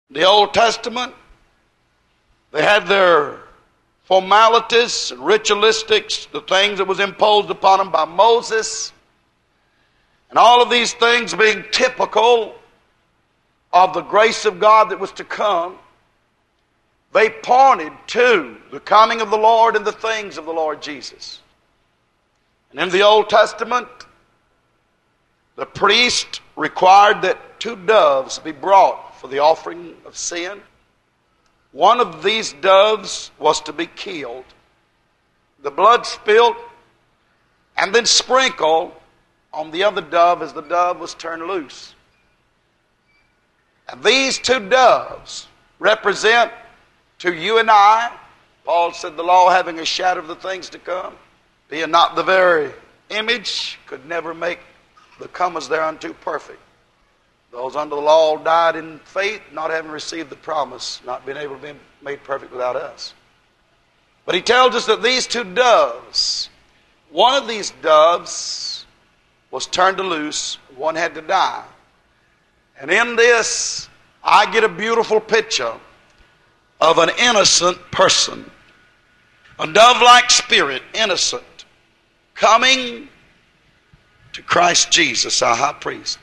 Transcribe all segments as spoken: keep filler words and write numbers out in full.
The Old Testament, they had their formalities, ritualistics, the things that was imposed upon them by Moses, and all of these things being typical of the grace of God that was to come. They pointed to the coming of the Lord and the things of the Lord Jesus. And in the Old Testament, the priest required that two doves be brought for the offering of sin. One of these doves was to be killed, the blood spilled, and then sprinkled on the other dove as the dove was turned loose. And these two doves represent to you and I, Paul said, the law having a shadow of the things to come, being not the very image, could never make the comers thereunto perfect. Those under the law died in faith, not having received the promise, not being able to be made perfect without us. But he tells us that these two doves, one of these doves was turned loose, one had to die. And in this, I get a beautiful picture of an innocent person, a dove-like spirit, innocent, coming to Christ Jesus, our high priest.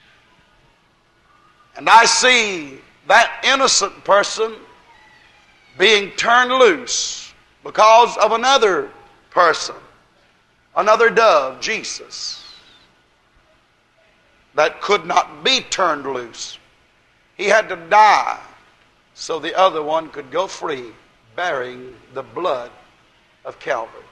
And I see that innocent person being turned loose because of another person, another dove, Jesus, that could not be turned loose. He had to die so the other one could go free, bearing the blood of Calvary.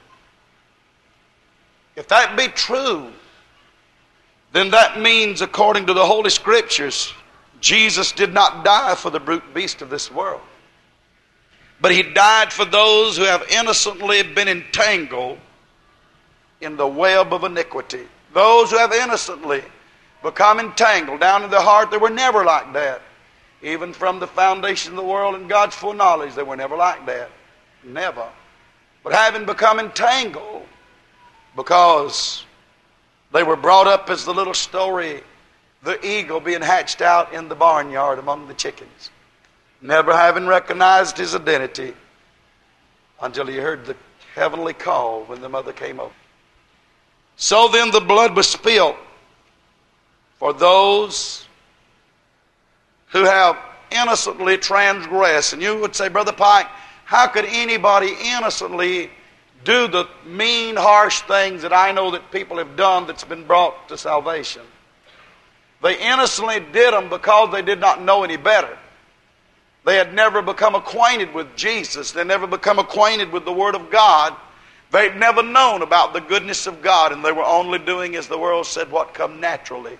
If that be true, then that means, according to the Holy Scriptures, Jesus did not die for the brute beast of this world, but he died for those who have innocently been entangled in the web of iniquity. Those who have innocently become entangled down in their heart. They were never like that. Even from the foundation of the world and God's foreknowledge, they were never like that. Never. But having become entangled because they were brought up as the little story, the eagle being hatched out in the barnyard among the chickens, never having recognized his identity until he heard the heavenly call when the mother came over. So then the blood was spilled for those who have innocently transgressed. And you would say, Brother Pike, how could anybody innocently do the mean, harsh things that I know that people have done that's been brought to salvation? They innocently did them because they did not know any better. They had never become acquainted with Jesus. They never become acquainted with the Word of God. They'd never known about the goodness of God, and they were only doing, as the world said, what come naturally.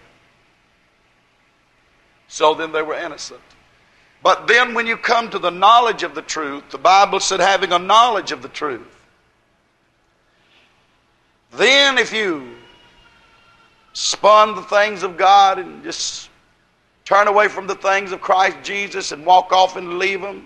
So then they were innocent. But then when you come to the knowledge of the truth, the Bible said having a knowledge of the truth, then if you spun the things of God and just turn away from the things of Christ Jesus and walk off and leave them,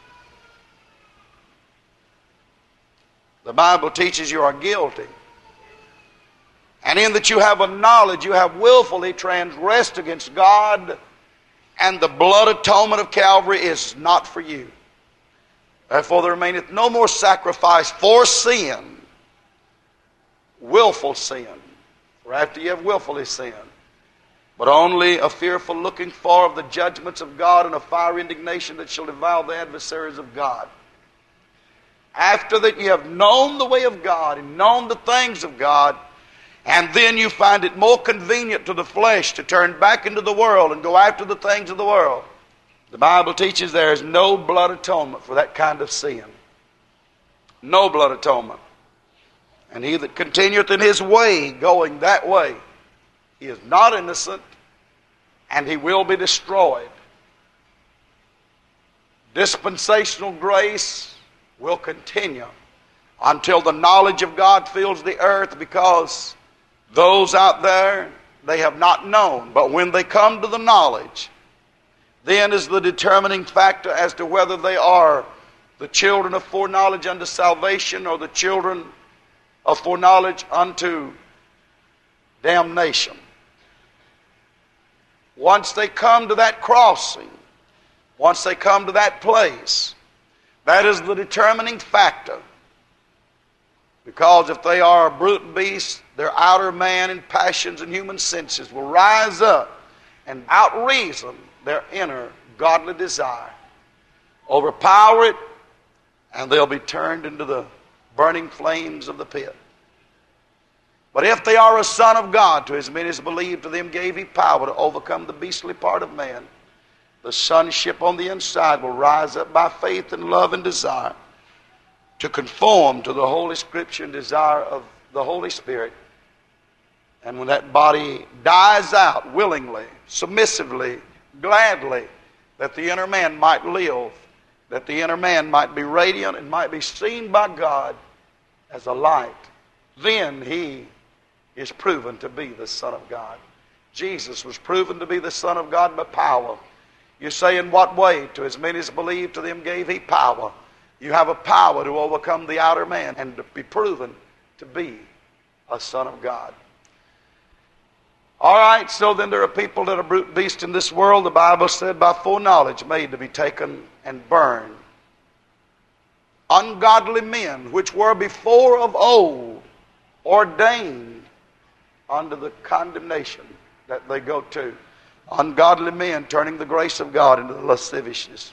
the Bible teaches you are guilty. And in that you have a knowledge, you have willfully transgressed against God, and the blood atonement of Calvary is not for you. Therefore there remaineth no more sacrifice for sin, willful sin, for after you have willfully sinned, but only a fearful looking for of the judgments of God and a fiery indignation that shall devour the adversaries of God. After that you have known the way of God and known the things of God, and then you find it more convenient to the flesh to turn back into the world and go after the things of the world. The Bible teaches there is no blood atonement for that kind of sin. No blood atonement. And he that continueth in his way, going that way, he is not innocent, and he will be destroyed. Dispensational grace will continue until the knowledge of God fills the earth, because those out there, they have not known. But when they come to the knowledge, then is the determining factor as to whether they are the children of foreknowledge unto salvation or the children of foreknowledge unto damnation. Once they come to that crossing, Once they come to that place, that is the determining factor. Because if they are a brute beast, their outer man and passions and human senses will rise up and out-reason their inner godly desire, overpower it, and they'll be turned into the burning flames of the pit. But if they are a son of God, to as many as believe, to them gave he power to overcome the beastly part of man. The sonship on the inside will rise up by faith and love and desire to conform to the Holy Scripture and desire of the Holy Spirit. And when that body dies out willingly, submissively, gladly, that the inner man might live, that the inner man might be radiant and might be seen by God as a light, then he is proven to be the Son of God. Jesus was proven to be the Son of God by power. You say, in what way? To as many as believe, to them gave he power. You have a power to overcome the outer man and to be proven to be a son of God. All right, so then there are people that are brute beasts in this world. The Bible said by foreknowledge made to be taken and burned. Ungodly men, which were before of old ordained unto the condemnation that they go to. Ungodly men turning the grace of God into the lasciviousness.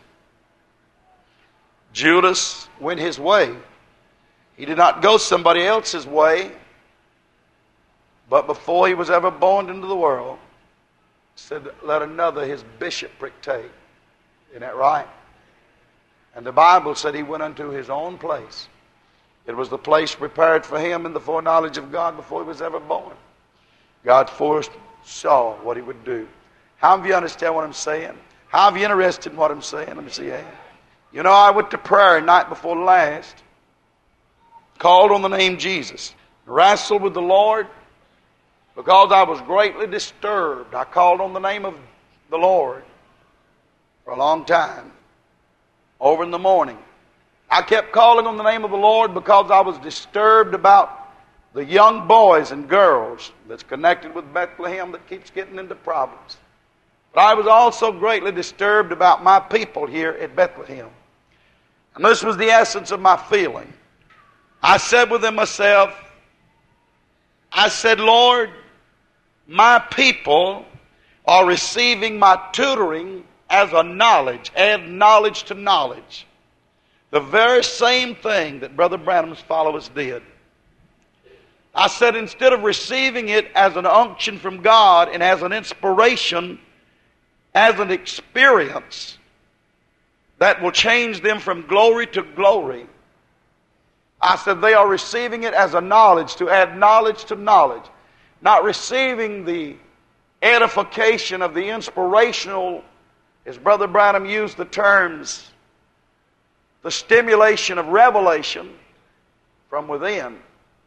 Judas went his way. He did not go somebody else's way, but before he was ever born into the world, said, let another his bishopric take. Isn't that right? And the Bible said he went unto his own place. It was the place prepared for him in the foreknowledge of God before he was ever born. God foresaw what he would do. How many of you understand what I'm saying? How many of you interested in what I'm saying? Let me see your hand. You know, I went to prayer night before last, called on the name Jesus, wrestled with the Lord because I was greatly disturbed. I called on the name of the Lord for a long time, over in the morning. I kept calling on the name of the Lord because I was disturbed about the young boys and girls that's connected with Bethlehem that keeps getting into problems. But I was also greatly disturbed about my people here at Bethlehem. And this was the essence of my feeling. I said within myself, I said, Lord, my people are receiving my tutoring as a knowledge, add knowledge to knowledge. The very same thing that Brother Branham's followers did. I said, instead of receiving it as an unction from God and as an inspiration, as an experience that will change them from glory to glory, I said they are receiving it as a knowledge, to add knowledge to knowledge. Not receiving the edification of the inspirational, as Brother Branham used the terms, the stimulation of revelation from within.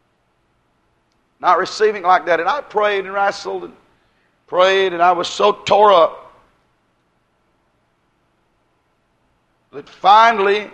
Not receiving like that. And I prayed and wrestled and prayed, and I was so tore up that finally,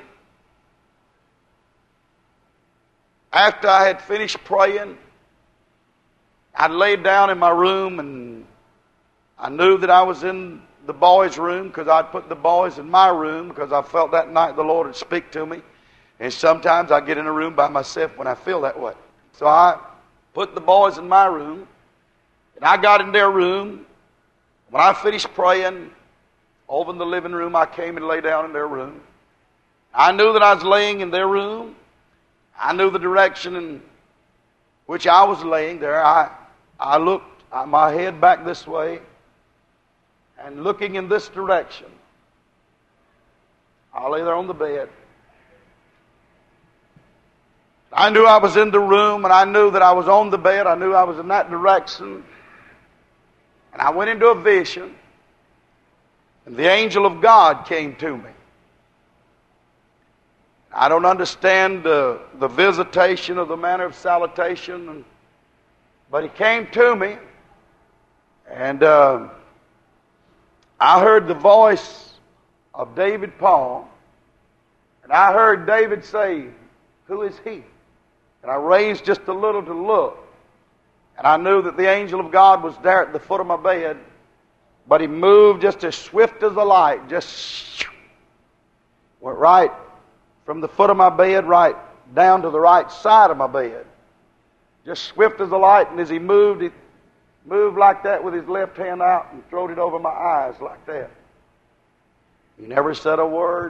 after I had finished praying, I laid down in my room, and I knew that I was in the boys' room because I'd put the boys in my room because I felt that night the Lord would speak to me. And sometimes I get in a room by myself when I feel that way. So I put the boys in my room, and I got in their room. When I finished praying, over in the living room, I came and lay down in their room. I knew that I was laying in their room. I knew the direction in which I was laying there. I, I looked my head back this way, and looking in this direction, I lay there on the bed. I knew I was in the room, and I knew that I was on the bed. I knew I was in that direction. And I went into a vision, and the angel of God came to me. I don't understand the, the visitation of the manner of salutation, and, but he came to me, and uh, I heard the voice of David Paul, and I heard David say, "Who is he?" And I raised just a little to look, and I knew that the angel of God was there at the foot of my bed, but he moved just as swift as a light, just Went right from the foot of my bed right down to the right side of my bed. Just swift as the light, and as he moved, he moved like that with his left hand out and throwed it over my eyes like that. He never said a word.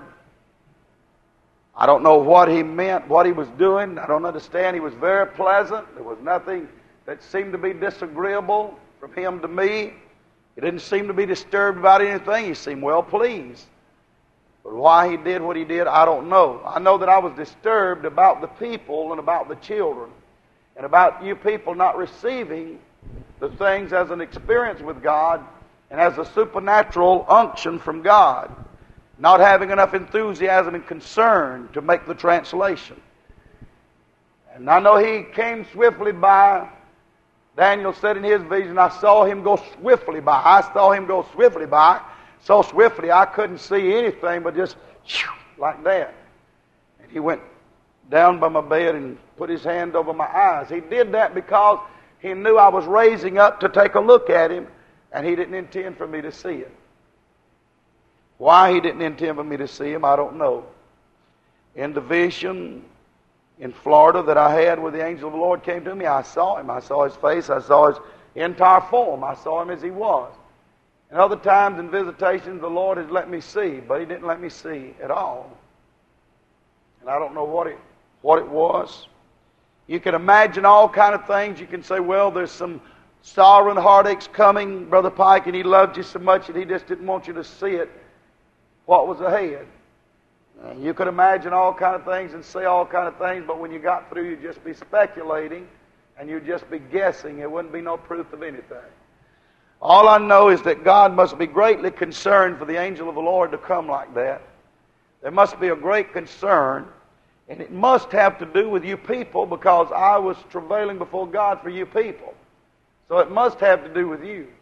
I don't know what he meant, what he was doing. I don't understand. He was very pleasant. There was nothing that seemed to be disagreeable from him to me. He didn't seem to be disturbed about anything. He seemed well pleased. But why he did what he did, I don't know. I know that I was disturbed about the people and about the children and about you people not receiving the things as an experience with God and as a supernatural unction from God. Not having enough enthusiasm and concern to make the translation. And I know he came swiftly by. Daniel said in his vision, I saw him go swiftly by. I saw him go swiftly by. So swiftly I couldn't see anything but just like that. And he went down by my bed and put his hand over my eyes. He did that because he knew I was raising up to take a look at him, and he didn't intend for me to see it. Why he didn't intend for me to see him, I don't know. In the vision in Florida that I had where the angel of the Lord came to me, I saw him. I saw his face. I saw his entire form. I saw him as he was. And other times in visitations, the Lord has let me see, but he didn't let me see at all. And I don't know what it, what it was. You can imagine all kind of things. You can say, well, there's some sorrow and heartaches coming, Brother Pike, and he loved you so much that he just didn't want you to see it. What was ahead? And you could imagine all kind of things and say all kind of things, but when you got through, you'd just be speculating and you'd just be guessing. There wouldn't be no proof of anything. All I know is that God must be greatly concerned for the angel of the Lord to come like that. There must be a great concern, and it must have to do with you people, because I was travailing before God for you people. So it must have to do with you.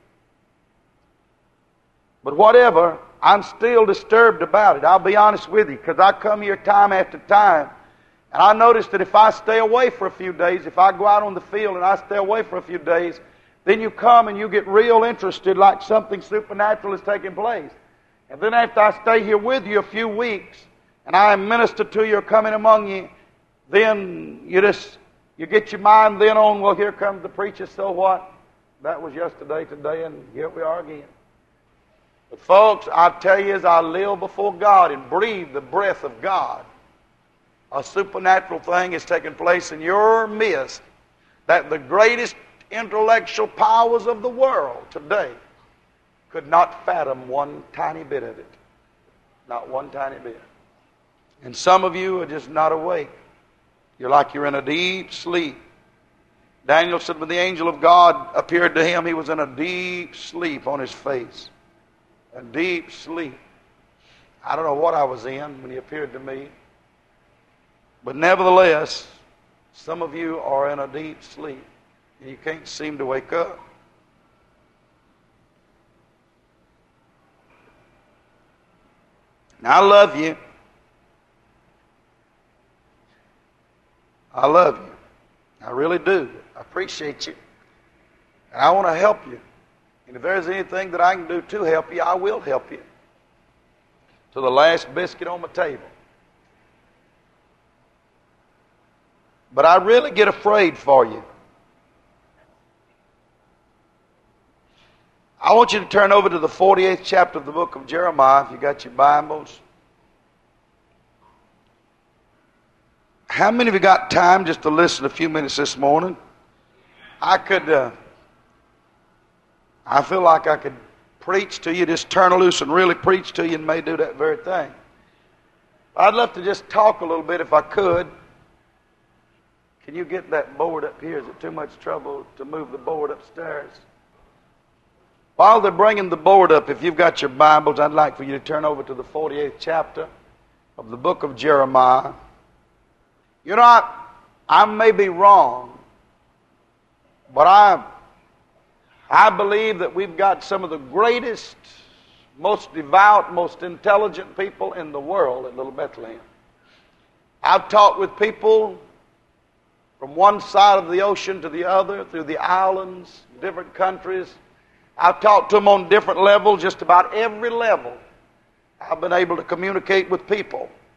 But whatever, I'm still disturbed about it. I'll be honest with you, because I come here time after time, and I notice that if I stay away for a few days, if I go out on the field and I stay away for a few days, then you come and you get real interested like something supernatural is taking place. And then after I stay here with you a few weeks, and I minister to you or coming among you, then you just, you get your mind then on, well, here comes the preacher, so what? That was yesterday, today, and here we are again. But folks, I tell you, as I live before God and breathe the breath of God, a supernatural thing is taking place in your midst that the greatest intellectual powers of the world today could not fathom one tiny bit of it. Not one tiny bit. And some of you are just not awake. You're like you're in a deep sleep. Daniel said when the angel of God appeared to him, he was in a deep sleep on his face. A deep sleep. I don't know what I was in when he appeared to me. But nevertheless, some of you are in a deep sleep. And you can't seem to wake up. Now, I love you. I love you. I really do. I appreciate you. And I want to help you. And if there's anything that I can do to help you, I will help you. To the last biscuit on my table. But I really get afraid for you. I want you to turn over to the forty-eighth chapter of the book of Jeremiah, if you got your Bibles. How many of you got time just to listen a few minutes this morning? I could, uh, I feel like I could preach to you, just turn loose and really preach to you, and may do that very thing. I'd love to just talk a little bit if I could. Can you get that board up here? Is it too much trouble to move the board upstairs? While they're bringing the board up, if you've got your Bibles, I'd like for you to turn over to the forty-eighth chapter of the book of Jeremiah. You know, I, I may be wrong, but I, I believe that we've got some of the greatest, most devout, most intelligent people in the world at Little Bethlehem. I've talked with people from one side of the ocean to the other, through the islands, different countries. I've talked to them on different levels, just about every level. I've been able to communicate with people.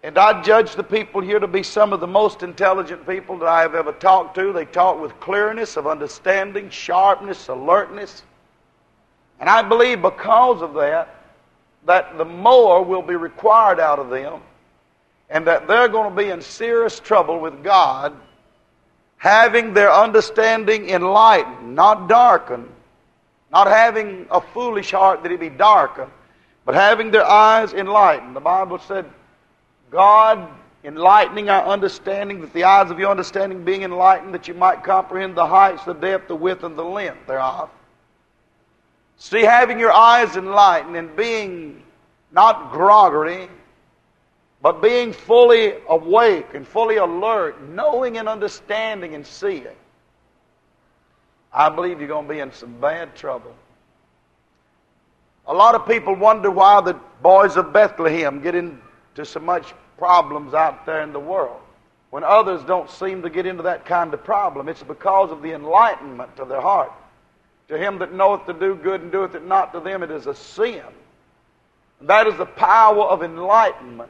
And I judge the people here to be some of the most intelligent people that I have ever talked to. They talk with clearness of understanding, sharpness, alertness. And I believe because of that, that the more will be required out of them, and that they're going to be in serious trouble with God, having their understanding enlightened, not darkened, not having a foolish heart that it be darkened, but having their eyes enlightened. The Bible said, God enlightening our understanding, that the eyes of your understanding being enlightened, that you might comprehend the heights, the depth, the width, and the length thereof. See, having your eyes enlightened and being not groggery, but being fully awake and fully alert, knowing and understanding and seeing, I believe you're going to be in some bad trouble. A lot of people wonder why the boys of Bethlehem get into so much problems out there in the world, when others don't seem to get into that kind of problem. It's because of the enlightenment of their heart. To him that knoweth to do good and doeth it not, to them it is a sin. That is the power of enlightenment.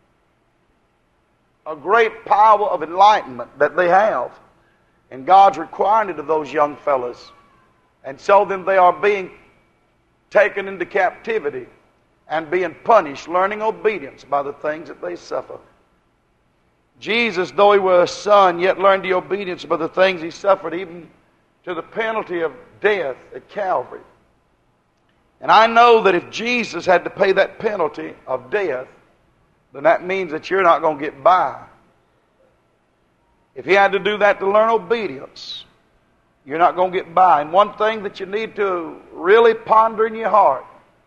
A great power of enlightenment that they have. And God's requiring it of those young fellas. And so then they are being taken into captivity and being punished, learning obedience by the things that they suffer. Jesus, though he were a son, yet learned the obedience by the things he suffered, even to the penalty of death at Calvary. And I know that if Jesus had to pay that penalty of death, then that means that you're not going to get by. If he had to do that to learn obedience, you're not going to get by. And one thing that you need to really ponder in your heart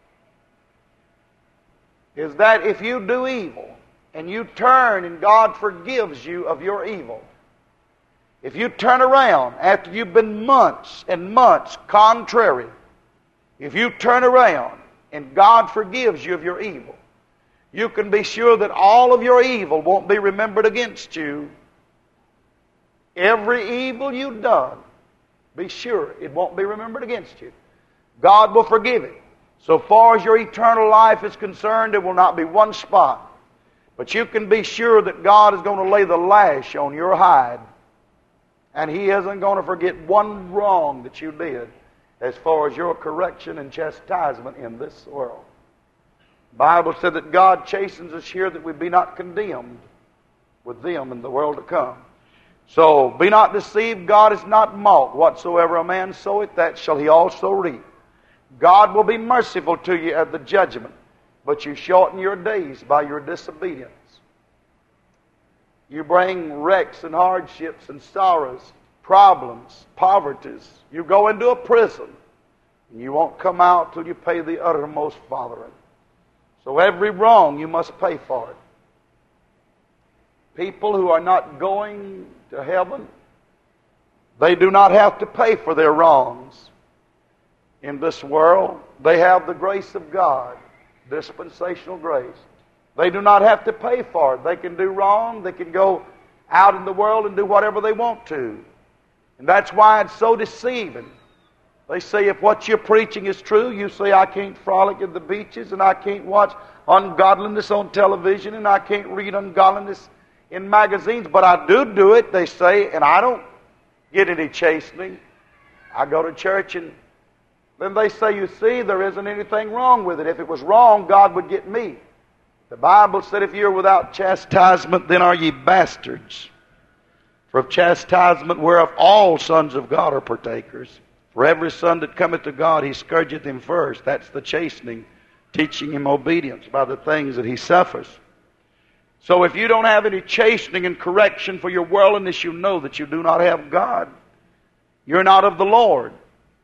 is that if you do evil and you turn and God forgives you of your evil, if you turn around after you've been months and months contrary, if you turn around and God forgives you of your evil, you can be sure that all of your evil won't be remembered against you. Every evil you've done, be sure it won't be remembered against you. God will forgive it. So far as your eternal life is concerned, there will not be one spot. But you can be sure that God is going to lay the lash on your hide. And He isn't going to forget one wrong that you did as far as your correction and chastisement in this world. The Bible said that God chastens us here that we be not condemned with them in the world to come. So be not deceived, God is not mocked. Whatsoever a man soweth, that shall he also reap. God will be merciful to you at the judgment, but you shorten your days by your disobedience. You bring wrecks and hardships and sorrows, problems, poverties. You go into a prison, and you won't come out till you pay the uttermost farthing. So every wrong you must pay for it. People who are not going to heaven, they do not have to pay for their wrongs in this world. They have the grace of God, dispensational grace. They do not have to pay for it. They can do wrong. They can go out in the world and do whatever they want to. And that's why it's so deceiving. They say if what you're preaching is true, you say I can't frolic at the beaches and I can't watch ungodliness on television and I can't read ungodliness in magazines, but I do do it, they say, and I don't get any chastening. I go to church and then they say, you see, there isn't anything wrong with it. If it was wrong, God would get me. The Bible said, if you're without chastisement, then are ye bastards. For of chastisement whereof all sons of God are partakers. For every son that cometh to God, he scourgeth him first. That's the chastening, teaching him obedience by the things that he suffers. So if you don't have any chastening and correction for your worldliness, you know that you do not have God. You're not of the Lord.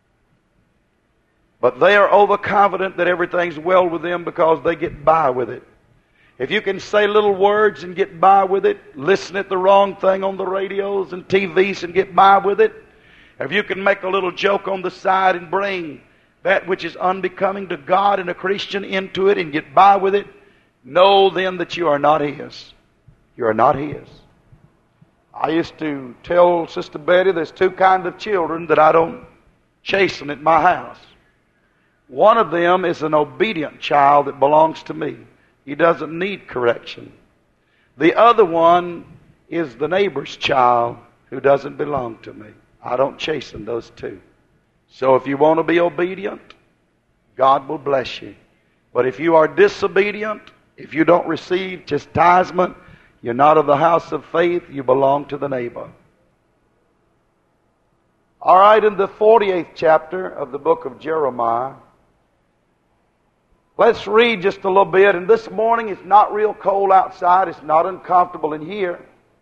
But they are overconfident that everything's well with them because they get by with it. If you can say little words and get by with it, listen at the wrong thing on the radios and T Vs and get by with it, if you can make a little joke on the side and bring that which is unbecoming to God and a Christian into it and get by with it, know then that you are not His. You are not His. I used to tell Sister Betty there's two kinds of children that I don't chasten at my house. One of them is an obedient child that belongs to me. He doesn't need correction. The other one is the neighbor's child who doesn't belong to me. I don't chasten those two. So if you want to be obedient, God will bless you. But if you are disobedient, if you don't receive chastisement, you're not of the house of faith, you belong to the neighbor. All right, in the forty-eighth chapter of the book of Jeremiah, let's read just a little bit. And this morning it's not real cold outside. It's not uncomfortable in here.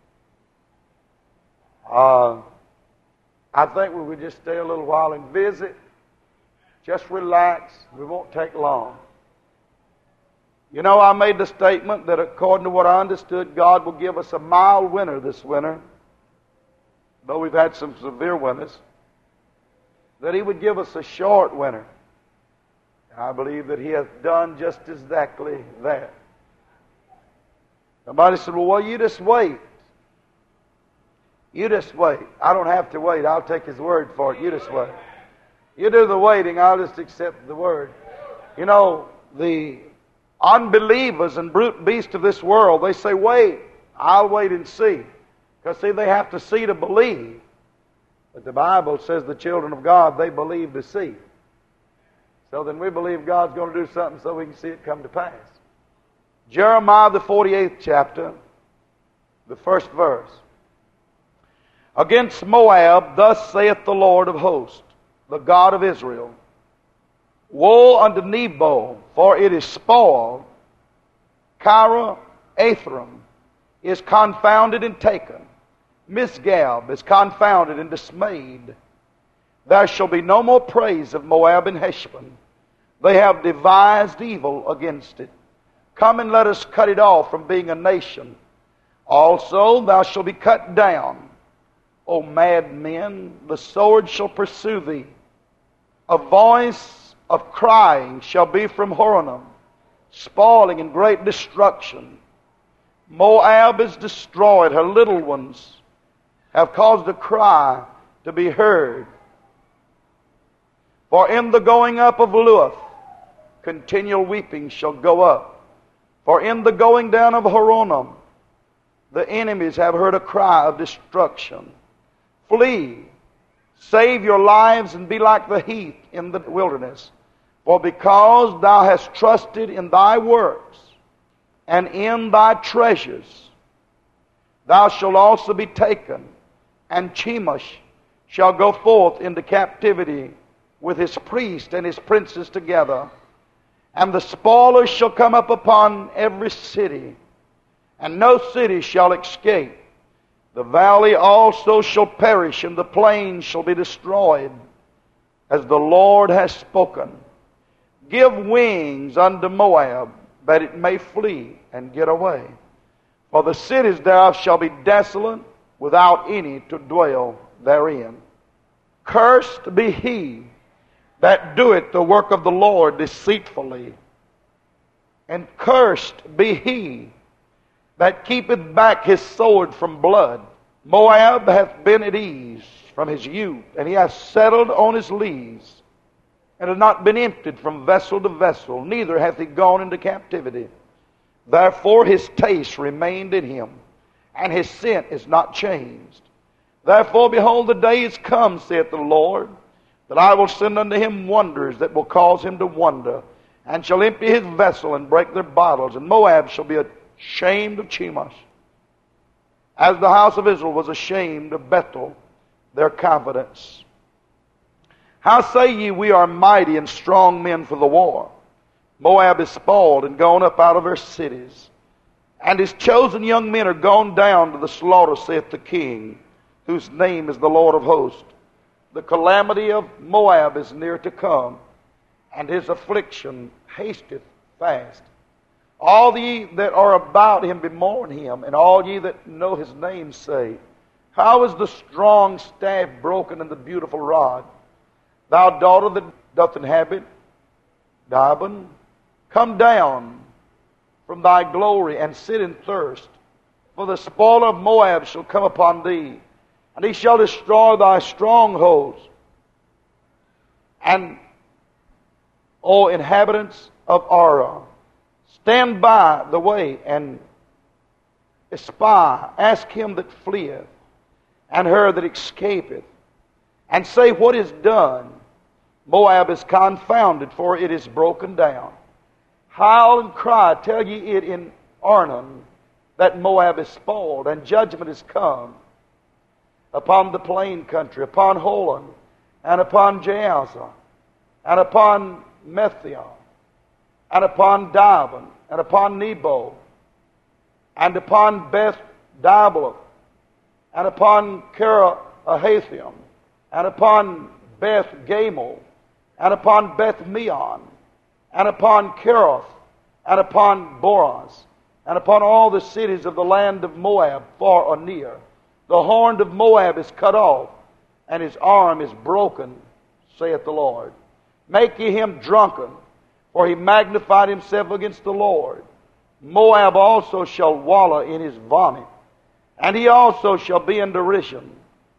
Uh, I think we would just stay a little while and visit. Just relax. We won't take long. You know, I made the statement that according to what I understood, God will give us a mild winter this winter, though we've had some severe winters, that He would give us a short winter. And I believe that He has done just exactly that. Somebody said, well, well, you just wait. You just wait. I don't have to wait. I'll take His word for it. You just wait. You do the waiting, I'll just accept the word. You know, the unbelievers and brute beasts of this world, they say, wait, I'll wait and see. Because, see, they have to see to believe. But the Bible says the children of God, they believe to see. So then we believe God's going to do something so we can see it come to pass. Jeremiah, the forty-eighth chapter, the first verse. Against Moab, thus saith the Lord of hosts, the God of Israel, woe unto Nebo, for it is spoiled. Kira Athram is confounded and taken. Misgab is confounded and dismayed. There shall be no more praise of Moab and Heshbon. They have devised evil against it. Come and let us cut it off from being a nation. Also thou shalt be cut down. O madmen, the sword shall pursue thee. A voice of crying shall be from Horonim, spoiling and great destruction. Moab is destroyed, her little ones have caused a cry to be heard. For in the going up of Luith, continual weeping shall go up. For in the going down of Horonim, the enemies have heard a cry of destruction. Flee, save your lives, and be like the heath in the wilderness. For because thou hast trusted in thy works and in thy treasures, thou shalt also be taken, and Chemosh shall go forth into captivity with his priests and his princes together. And the spoilers shall come up upon every city, and no city shall escape. The valley also shall perish, and the plain shall be destroyed, as the Lord has spoken. Give wings unto Moab, that it may flee and get away. For the cities thereof shall be desolate, without any to dwell therein. Cursed be he that doeth the work of the Lord deceitfully, and cursed be he that keepeth back his sword from blood. Moab hath been at ease from his youth, and he hath settled on his lees, and hath not been emptied from vessel to vessel, neither hath he gone into captivity. Therefore his taste remained in him, and his scent is not changed. Therefore, behold, the day is come, saith the Lord, that I will send unto him wonders that will cause him to wonder, and shall empty his vessel and break their bottles, and Moab shall be ashamed of Chemosh, as the house of Israel was ashamed of Bethel, their confidence. How say ye, we are mighty and strong men for the war? Moab is spoiled and gone up out of her cities, and his chosen young men are gone down to the slaughter, saith the King, whose name is the Lord of hosts. The calamity of Moab is near to come, and his affliction hasteth fast. All ye that are about him bemourn him, and all ye that know his name say, how is the strong staff broken and the beautiful rod? Thou daughter that doth inhabit Dibon, come down from thy glory and sit in thirst. For the spoiler of Moab shall come upon thee, and he shall destroy thy strongholds. And, O inhabitants of Ara, stand by the way and espy, ask him that fleeth, and her that escapeth, and say, what is done? Moab is confounded, for it is broken down. Howl and cry, tell ye it in Arnon, that Moab is spoiled, and judgment is come upon the plain country, upon Holon, and upon Jaazah, and upon Methiah, and upon Dibon, and upon Nebo, and upon Beth Diblath, and upon Karahathaim, and upon Beth Gamel, and upon Beth Meon, and upon Keroth, and upon Boraz, and upon all the cities of the land of Moab, far or near. The horn of Moab is cut off, and his arm is broken, saith the Lord. Make ye him drunken, for he magnified himself against the Lord. Moab also shall wallow in his vomit, and he also shall be in derision.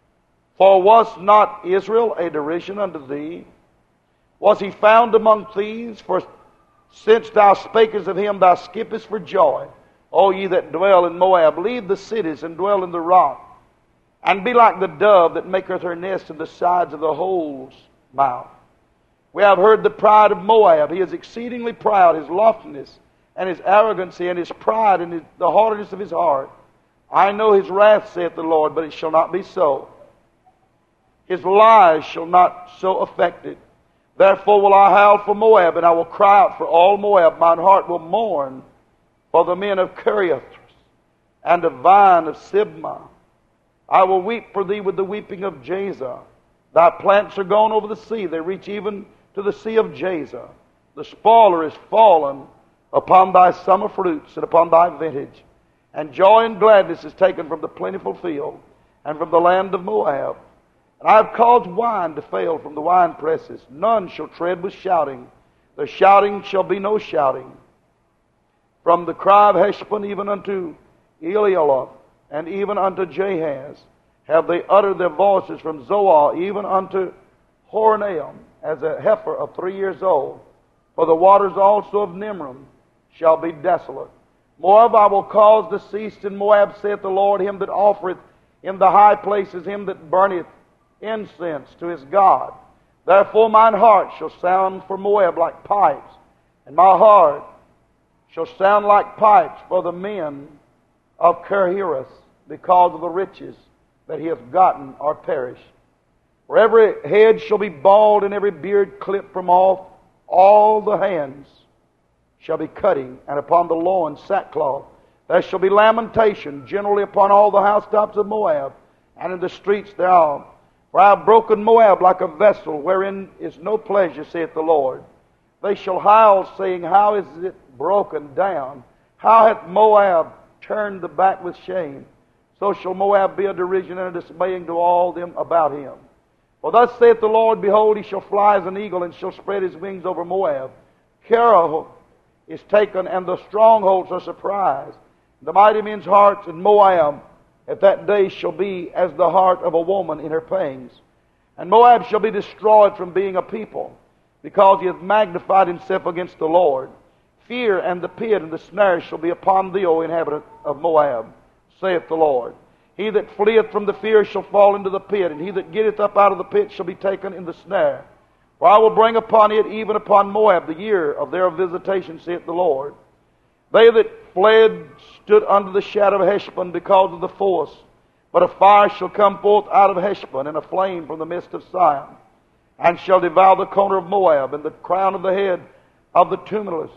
For was not Israel a derision unto thee? Was he found among thieves? For since thou spakest of him, thou skippest for joy. O ye that dwell in Moab, leave the cities and dwell in the rock, and be like the dove that maketh her nest in the sides of the hole's mouth. We have heard the pride of Moab. He is exceedingly proud, his loftiness, and his arrogancy, and his pride, and his, the haughtiness of his heart. I know his wrath, saith the Lord, but it shall not be so. His lies shall not so affect it. Therefore will I howl for Moab, and I will cry out for all Moab. Mine heart will mourn for the men of Kiriath, and the vine of Sibmah. I will weep for thee with the weeping of Jazer. Thy plants are gone over the sea. They reach even to the sea of Jazer. The spoiler is fallen upon thy summer fruits and upon thy vintage. And joy and gladness is taken from the plentiful field and from the land of Moab. And I have caused wine to fail from the wine presses. None shall tread with shouting. The shouting shall be no shouting. From the cry of Heshbon even unto Elialoth, and even unto Jahaz, have they uttered their voices from Zoar, even unto Horonaim, as a heifer of three years old. For the waters also of Nimrim shall be desolate. Moreover, I will cause to cease in Moab, saith the Lord, him that offereth in the high places, him that burneth incense to his God. Therefore mine heart shall sound for Moab like pipes, and my heart shall sound like pipes for the men of Kiriath, because of the riches that he hath gotten are perished. For every head shall be bald, and every beard clipped from off. All the hands shall be cutting, and upon the loin sackcloth. There shall be lamentation generally upon all the housetops of Moab, and in the streets thereof. For I have broken Moab like a vessel, wherein is no pleasure, saith the Lord. They shall howl, saying, how is it broken down? How hath Moab turned the back with shame? So shall Moab be a derision and a dismaying to all them about him. For thus saith the Lord, behold, he shall fly as an eagle, and shall spread his wings over Moab. Kiriath is taken, and the strongholds are surprised. The mighty men's hearts in Moab at that day shall be as the heart of a woman in her pangs. And Moab shall be destroyed from being a people, because he hath magnified himself against the Lord. Fear and the pit and the snare shall be upon thee, O inhabitant of Moab, saith the Lord. He that fleeth from the fear shall fall into the pit, and he that getteth up out of the pit shall be taken in the snare. For I will bring upon it, even upon Moab, the year of their visitation, saith the Lord. They that fled stood under the shadow of Heshbon because of the force. But a fire shall come forth out of Heshbon, and a flame from the midst of Sion, and shall devour the corner of Moab, and the crown of the head of the tumultuous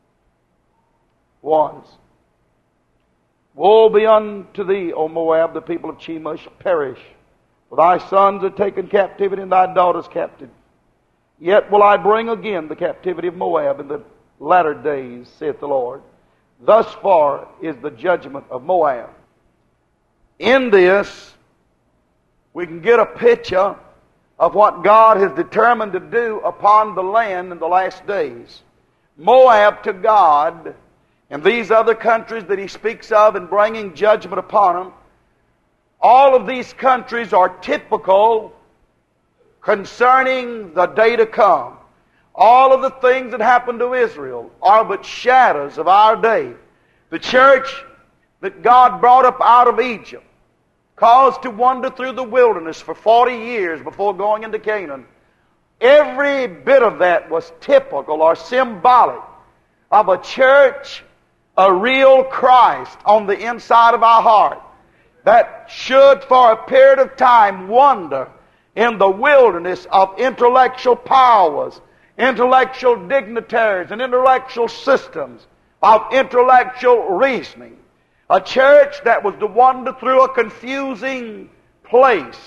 ones. Woe be unto thee, O Moab, the people of Chemosh, perish. For thy sons are taken captivity, and thy daughters captive. Yet will I bring again the captivity of Moab in the latter days, saith the Lord. Thus far is the judgment of Moab. In this, we can get a picture of what God has determined to do upon the land in the last days. Moab to God, and these other countries that he speaks of in bringing judgment upon them, all of these countries are typical concerning the day to come. All of the things that happened to Israel are but shadows of our day. The church that God brought up out of Egypt, caused to wander through the wilderness for forty years before going into Canaan, every bit of that was typical or symbolic of a church, a real Christ on the inside of our heart, that should for a period of time wander in the wilderness of intellectual powers, intellectual dignitaries, and intellectual systems of intellectual reasoning. A church that was to wander through a confusing place.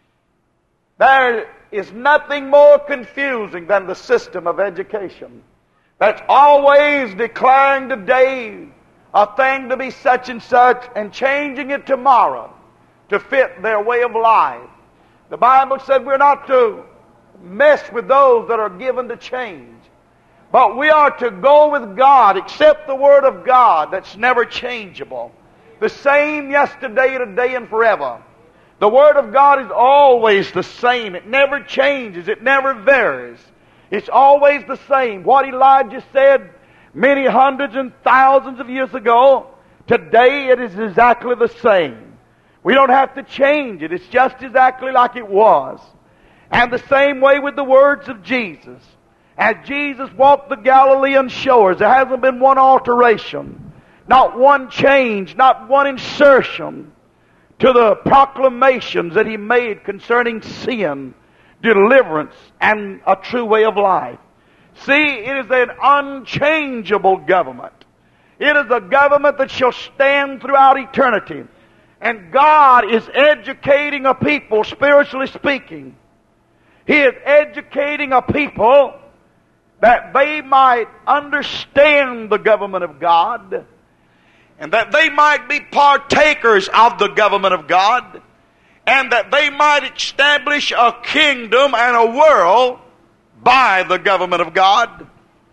There is nothing more confusing than the system of education that's always declaring today a thing to be such and such and changing it tomorrow to fit their way of life. The Bible said we're not to mess with those that are given to change, but we are to go with God, accept the Word of God that's never changeable, the same yesterday, today, and forever. The Word of God is always the same. It never changes. It never varies. It's always the same. What Elijah said many hundreds and thousands of years ago, today it is exactly the same. We don't have to change it. It's just exactly like it was. And the same way with the words of Jesus. As Jesus walked the Galilean shores, there hasn't been one alteration, not one change, not one insertion to the proclamations that He made concerning sin, deliverance, and a true way of life. See, it is an unchangeable government. It is a government that shall stand throughout eternity. And God is educating a people, spiritually speaking. He is educating a people that they might understand the government of God, and that they might be partakers of the government of God, and that they might establish a kingdom and a world by the government of God.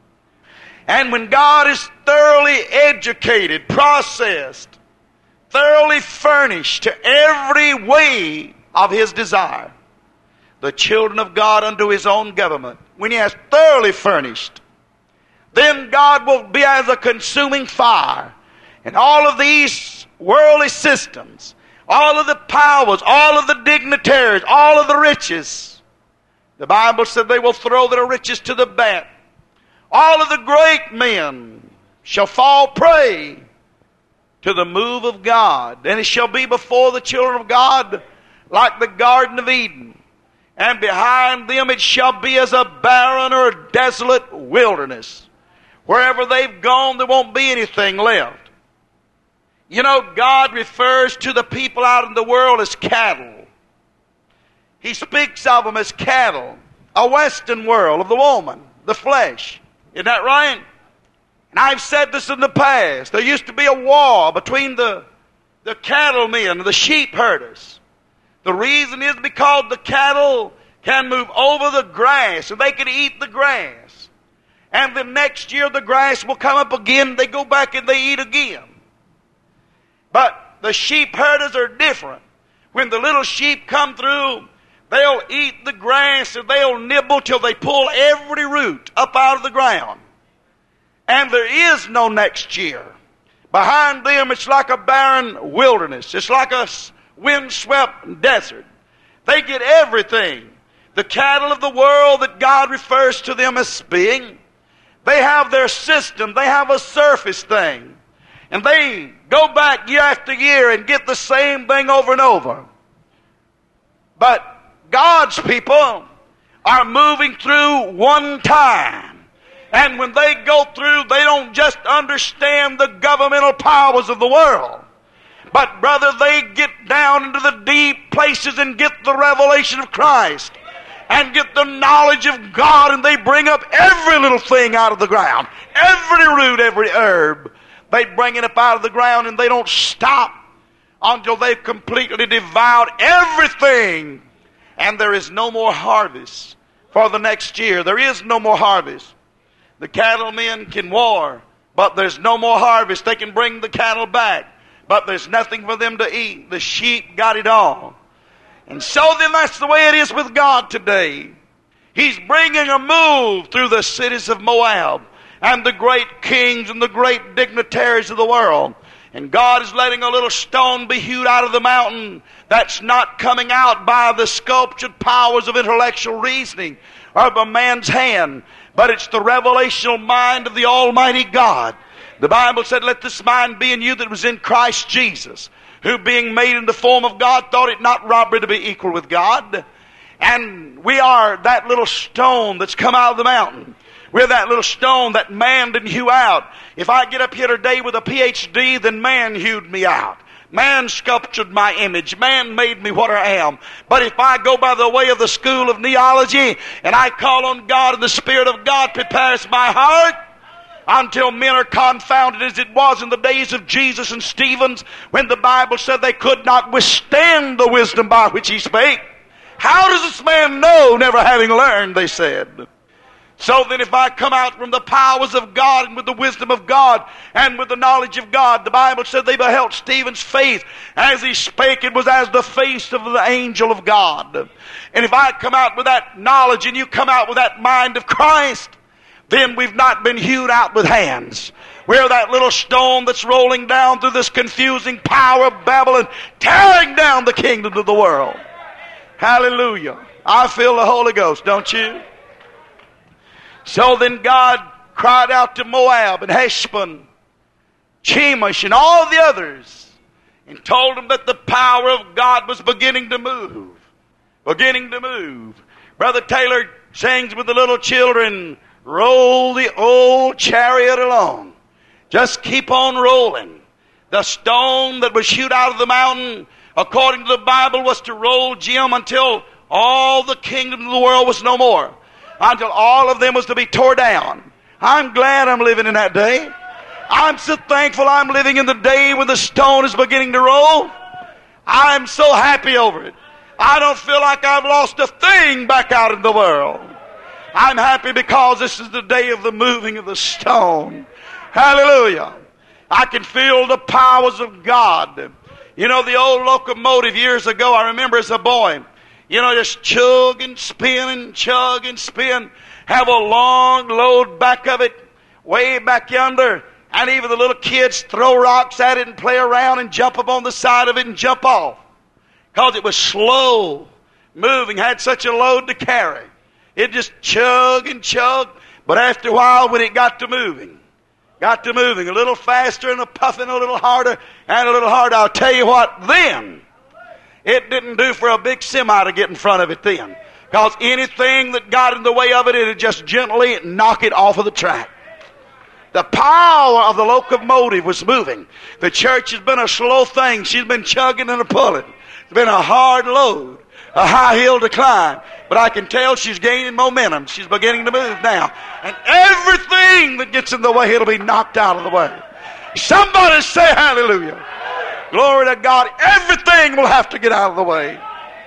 And when God is thoroughly educated, processed, thoroughly furnished to every way of His desire, the children of God unto His own government, when He has thoroughly furnished, then God will be as a consuming fire. And all of these worldly systems, all of the powers, all of the dignitaries, all of the riches, the Bible said they will throw their riches to the bat. All of the great men shall fall prey to the move of God. And it shall be before the children of God like the Garden of Eden. And behind them it shall be as a barren or a desolate wilderness. Wherever they've gone, there won't be anything left. You know, God refers to the people out in the world as cattle. He speaks of them as cattle. A Western world of the woman, the flesh. Isn't that right? And I've said this in the past. There used to be a war between the, the cattlemen and the sheep herders. The reason is because the cattle can move over the grass and they can eat the grass. And the next year the grass will come up again. They go back and they eat again. But the sheep herders are different. When the little sheep come through, they'll eat the grass and they'll nibble till they pull every root up out of the ground. And there is no next year. Behind them, it's like a barren wilderness. It's like a windswept desert. They get everything. The cattle of the world that God refers to them as being, they have their system. They have a surface thing. And they go back year after year and get the same thing over and over. But God's people are moving through one time. And when they go through, they don't just understand the governmental powers of the world. But, brother, they get down into the deep places and get the revelation of Christ. And get the knowledge of God. And they bring up every little thing out of the ground. Every root, every herb. They bring it up out of the ground and they don't stop until they've completely devoured everything. And there is no more harvest for the next year. There is no more harvest. The cattlemen can war, but there's no more harvest. They can bring the cattle back, but there's nothing for them to eat. The sheep got it all. And so then that's the way it is with God today. He's bringing a move through the cities of Moab and the great kings and the great dignitaries of the world. And God is letting a little stone be hewed out of the mountain that's not coming out by the sculptured powers of intellectual reasoning or of a man's hand, but it's the revelational mind of the Almighty God. The Bible said, let this mind be in you that was in Christ Jesus, who being made in the form of God thought it not robbery to be equal with God. And we are that little stone that's come out of the mountain. We're that little stone that man didn't hew out. If I get up here today with a P H D, then man hewed me out. Man sculptured my image. Man made me what I am. But if I go by the way of the school of neology, and I call on God, and the Spirit of God prepares my heart, until men are confounded, as it was in the days of Jesus and Stephen, when the Bible said they could not withstand the wisdom by which he spake. How does this man know, never having learned, they said. So then if I come out from the powers of God and with the wisdom of God and with the knowledge of God, the Bible said they beheld Stephen's face. As he spake, it was as the face of the angel of God. And if I come out with that knowledge and you come out with that mind of Christ, then we've not been hewed out with hands. We're that little stone that's rolling down through this confusing power of Babylon, tearing down the kingdom of the world. Hallelujah. I feel the Holy Ghost, don't you? So then God cried out to Moab and Heshbon, Chemosh, and all the others, and told them that the power of God was beginning to move. Beginning to move. Brother Taylor sings with the little children, roll the old chariot along. Just keep on rolling. The stone that was hewed out of the mountain, according to the Bible, was to roll Jim until all the kingdom of the world was no more. Until all of them was to be tore down. I'm glad I'm living in that day. I'm so thankful I'm living in the day when the stone is beginning to roll. I'm so happy over it. I don't feel like I've lost a thing back out in the world. I'm happy because this is the day of the moving of the stone. Hallelujah. I can feel the powers of God. You know, the old locomotive years ago, I remember as a boy, you know, just chug and spin and chug and spin. Have a long load back of it, way back yonder. And even the little kids throw rocks at it and play around and jump up on the side of it and jump off. Because it was slow moving, had such a load to carry. It just chug and chug. But after a while, when it got to moving, got to moving a little faster and a puffing a little harder and a little harder, I'll tell you what, then it didn't do for a big semi to get in front of it then. Because anything that got in the way of it, it would just gently knock it off of the track. The power of the locomotive was moving. The church has been a slow thing. She's been chugging and a pulling. It's been a hard load, a high hill to climb. But I can tell she's gaining momentum. She's beginning to move now. And everything that gets in the way, it'll be knocked out of the way. Somebody say hallelujah. Glory to God. Everything will have to get out of the way.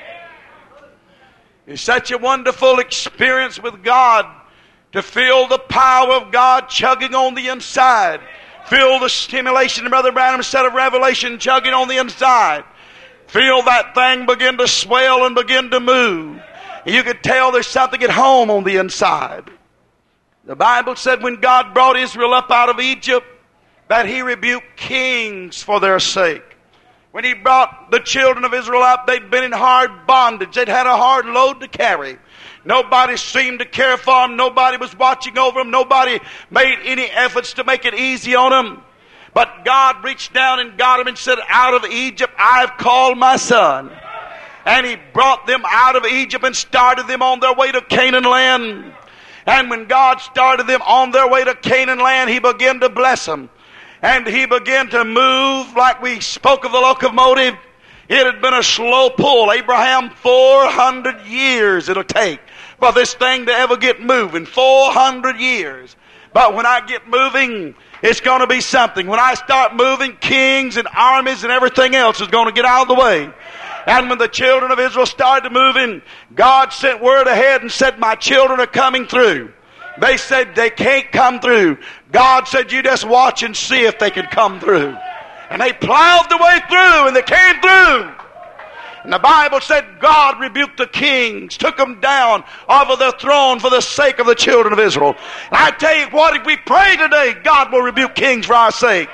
It's such a wonderful experience with God to feel the power of God chugging on the inside. Feel the stimulation of Brother Branham's set of revelation chugging on the inside. Feel that thing begin to swell and begin to move. And you could tell there's something at home on the inside. The Bible said when God brought Israel up out of Egypt, that He rebuked kings for their sake. When He brought the children of Israel up, they'd been in hard bondage. They'd had a hard load to carry. Nobody seemed to care for them. Nobody was watching over them. Nobody made any efforts to make it easy on them. But God reached down and got them and said, out of Egypt I've called my son. And He brought them out of Egypt and started them on their way to Canaan land. And when God started them on their way to Canaan land, He began to bless them. And He began to move like we spoke of the locomotive. It had been a slow pull. Abraham, four hundred years it'll take for this thing to ever get moving. four hundred years. But when I get moving, it's going to be something. When I start moving, kings and armies and everything else is going to get out of the way. And when the children of Israel started moving, God sent word ahead and said, my children are coming through. They said they can't come through. God said, you just watch and see if they can come through. And they plowed the way through, and they came through. And the Bible said God rebuked the kings, took them down off of their throne for the sake of the children of Israel. And I tell you what, if we pray today, God will rebuke kings for our sake.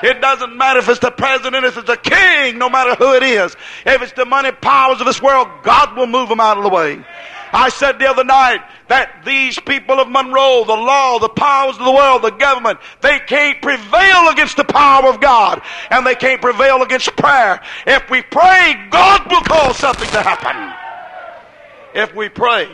It doesn't matter if it's the president, if it's the king, no matter who it is. If it's the money powers of this world, God will move them out of the way. I said the other night that these people of Monroe, the law, the powers of the world, the government, they can't prevail against the power of God, and they can't prevail against prayer. If we pray, God will cause something to happen. If we pray.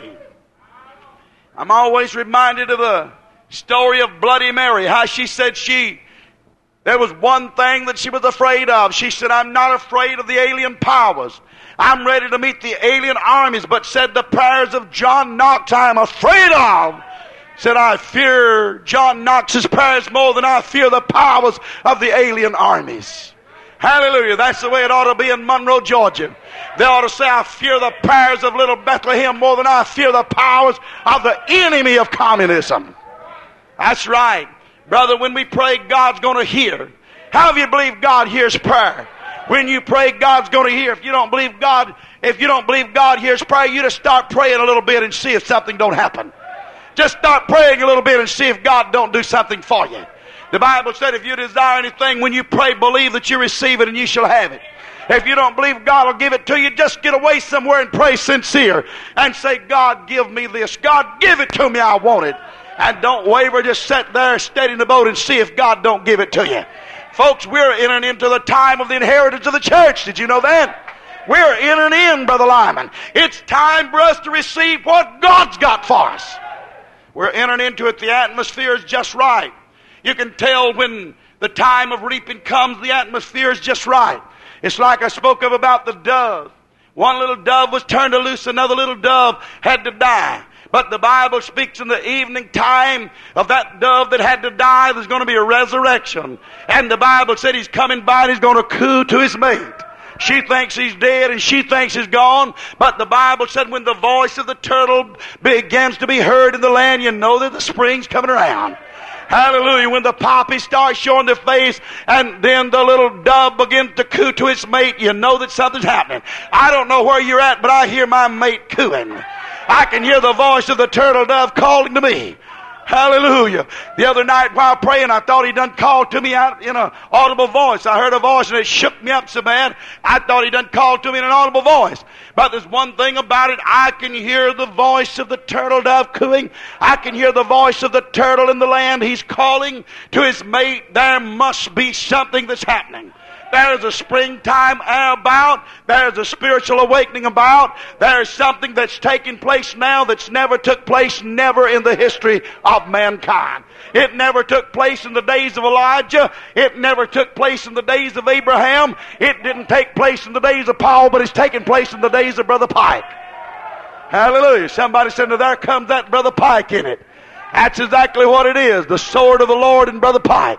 I'm always reminded of the story of Bloody Mary, how she said she, there was one thing that she was afraid of. She said, I'm not afraid of the alien powers. I'm ready to meet the alien armies, but said the prayers of John Knox I am afraid of. Said, I fear John Knox's prayers more than I fear the powers of the alien armies. Hallelujah. That's the way it ought to be in Monroe, Georgia. They ought to say, I fear the prayers of little Bethlehem more than I fear the powers of the enemy of communism. That's right. Brother, when we pray, God's going to hear. How do you believe God hears prayer? When you pray, God's going to hear. If you don't believe God, if you don't believe God hears prayer, you just start praying a little bit and see if something don't happen. Just start praying a little bit and see if God don't do something for you. The Bible said if you desire anything, when you pray, believe that you receive it and you shall have it. If you don't believe God will give it to you, just get away somewhere and pray sincere and say, God, give me this. God, give it to me. I want it. And don't waver. Just sit there, steady in the boat and see if God don't give it to you. Folks, we're entering into the time of the inheritance of the church. Did you know that? We're entering in, Brother Lyman. It's time for us to receive what God's got for us. We're entering into it. The atmosphere is just right. You can tell when the time of reaping comes, the atmosphere is just right. It's like I spoke of about the dove. One little dove was turned loose, another little dove had to die. But the Bible speaks in the evening time of that dove that had to die. There's going to be a resurrection. And the Bible said he's coming by and he's going to coo to his mate. She thinks he's dead and she thinks he's gone. But the Bible said when the voice of the turtle begins to be heard in the land, you know that the spring's coming around. Hallelujah. When the poppy starts showing their face and then the little dove begins to coo to its mate, you know that something's happening. I don't know where you're at, but I hear my mate cooing. I can hear the voice of the turtle dove calling to me. Hallelujah. The other night while praying, I thought he done called to me out in an audible voice. I heard a voice and it shook me up so bad, I thought he done called to me in an audible voice. But there's one thing about it. I can hear the voice of the turtle dove cooing. I can hear the voice of the turtle in the land. He's calling to his mate. There must be something that's happening. There's a springtime air about. There's a spiritual awakening about. There's something that's taking place now that's never took place, never in the history of mankind. It never took place in the days of Elijah. It never took place in the days of Abraham. It didn't take place in the days of Paul, but it's taking place in the days of Brother Pike. Hallelujah. Somebody said, now there comes that Brother Pike in it. That's exactly what it is. The sword of the Lord in Brother Pike.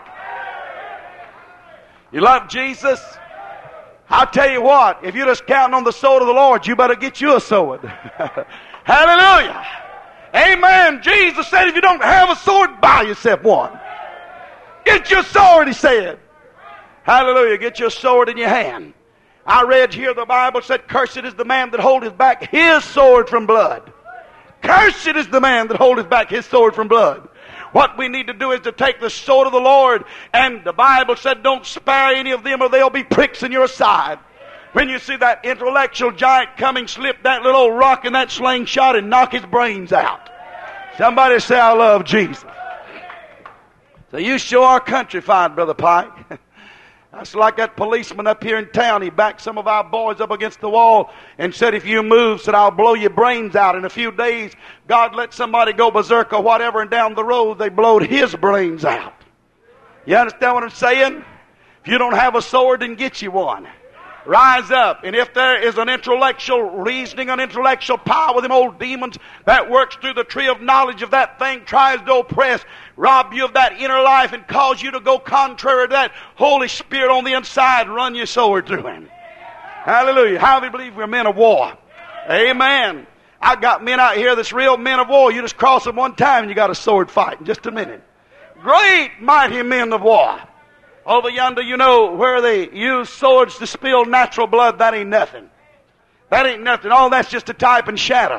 You love Jesus? I'll tell you what, if you're just counting on the sword of the Lord, you better get you a sword. Hallelujah. Amen. Jesus said if you don't have a sword, buy yourself one. Get your sword, he said. Hallelujah. Get your sword in your hand. I read here the Bible said, cursed is the man that holdeth back his sword from blood. Cursed is the man that holdeth back his sword from blood. What we need to do is to take the sword of the Lord, and the Bible said don't spare any of them or they'll be pricks in your side. When you see that intellectual giant coming, slip that little old rock in that slingshot and knock his brains out. Somebody say, I love Jesus. So you sure are countrified, Brother Pike. That's like that policeman up here in town. He backed some of our boys up against the wall and said, if you move, said, I'll blow your brains out. In a few days, God let somebody go berserk or whatever, and down the road, they blowed his brains out. You understand what I'm saying? If you don't have a sword, then get you one. Rise up. And if there is an intellectual reasoning, an intellectual power with them old demons that works through the tree of knowledge of that thing, tries to oppress, rob you of that inner life and cause you to go contrary to that Holy Spirit on the inside, run your sword through him. Hallelujah. How do you believe we're men of war? Amen. I got men out here that's real men of war. You just cross them one time and you got a sword fight in just a minute. Great mighty men of war. Over yonder, you know, where they use swords to spill natural blood, that ain't nothing. That ain't nothing. All that's just a type and shadow.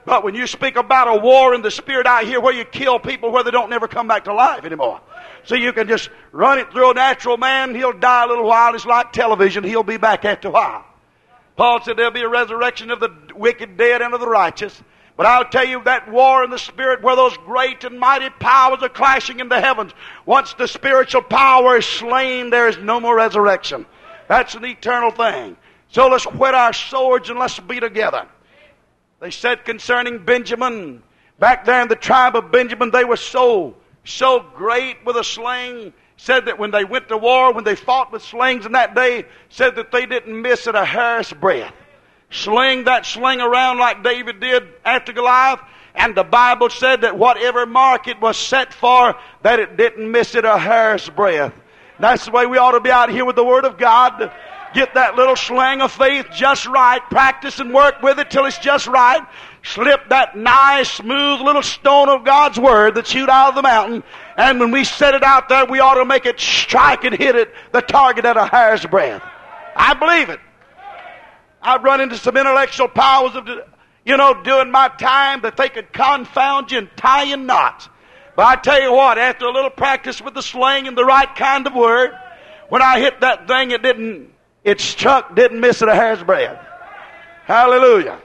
But when you speak about a war in the Spirit out here where you kill people where they don't never come back to life anymore. So you can just run it through a natural man, he'll die a little while, it's like television, he'll be back after a while. Paul said there'll be a resurrection of the wicked dead and of the righteous. But I'll tell you that war in the Spirit where those great and mighty powers are clashing in the heavens, once the spiritual power is slain, there is no more resurrection. That's an eternal thing. So let's whet our swords and let's be together. They said concerning Benjamin, back there in the tribe of Benjamin, they were so, so great with a sling. Said that when they went to war, when they fought with slings in that day, said that they didn't miss at a hair's breadth. Sling that sling around like David did after Goliath, and the Bible said that whatever mark it was set for, that it didn't miss it a hair's breadth. That's the way we ought to be out here with the Word of God. Get that little sling of faith just right. Practice and work with it till it's just right. Slip that nice, smooth little stone of God's Word that shoot out of the mountain. And when we set it out there, we ought to make it strike and hit it, the target at a hair's breadth. I believe it. I've run into some intellectual powers of, you know, doing my time that they could confound you and tie you in knots. But I tell you what, after a little practice with the sling and the right kind of word, when I hit that thing, it didn't, it struck, didn't miss it a hair's breadth. Hallelujah.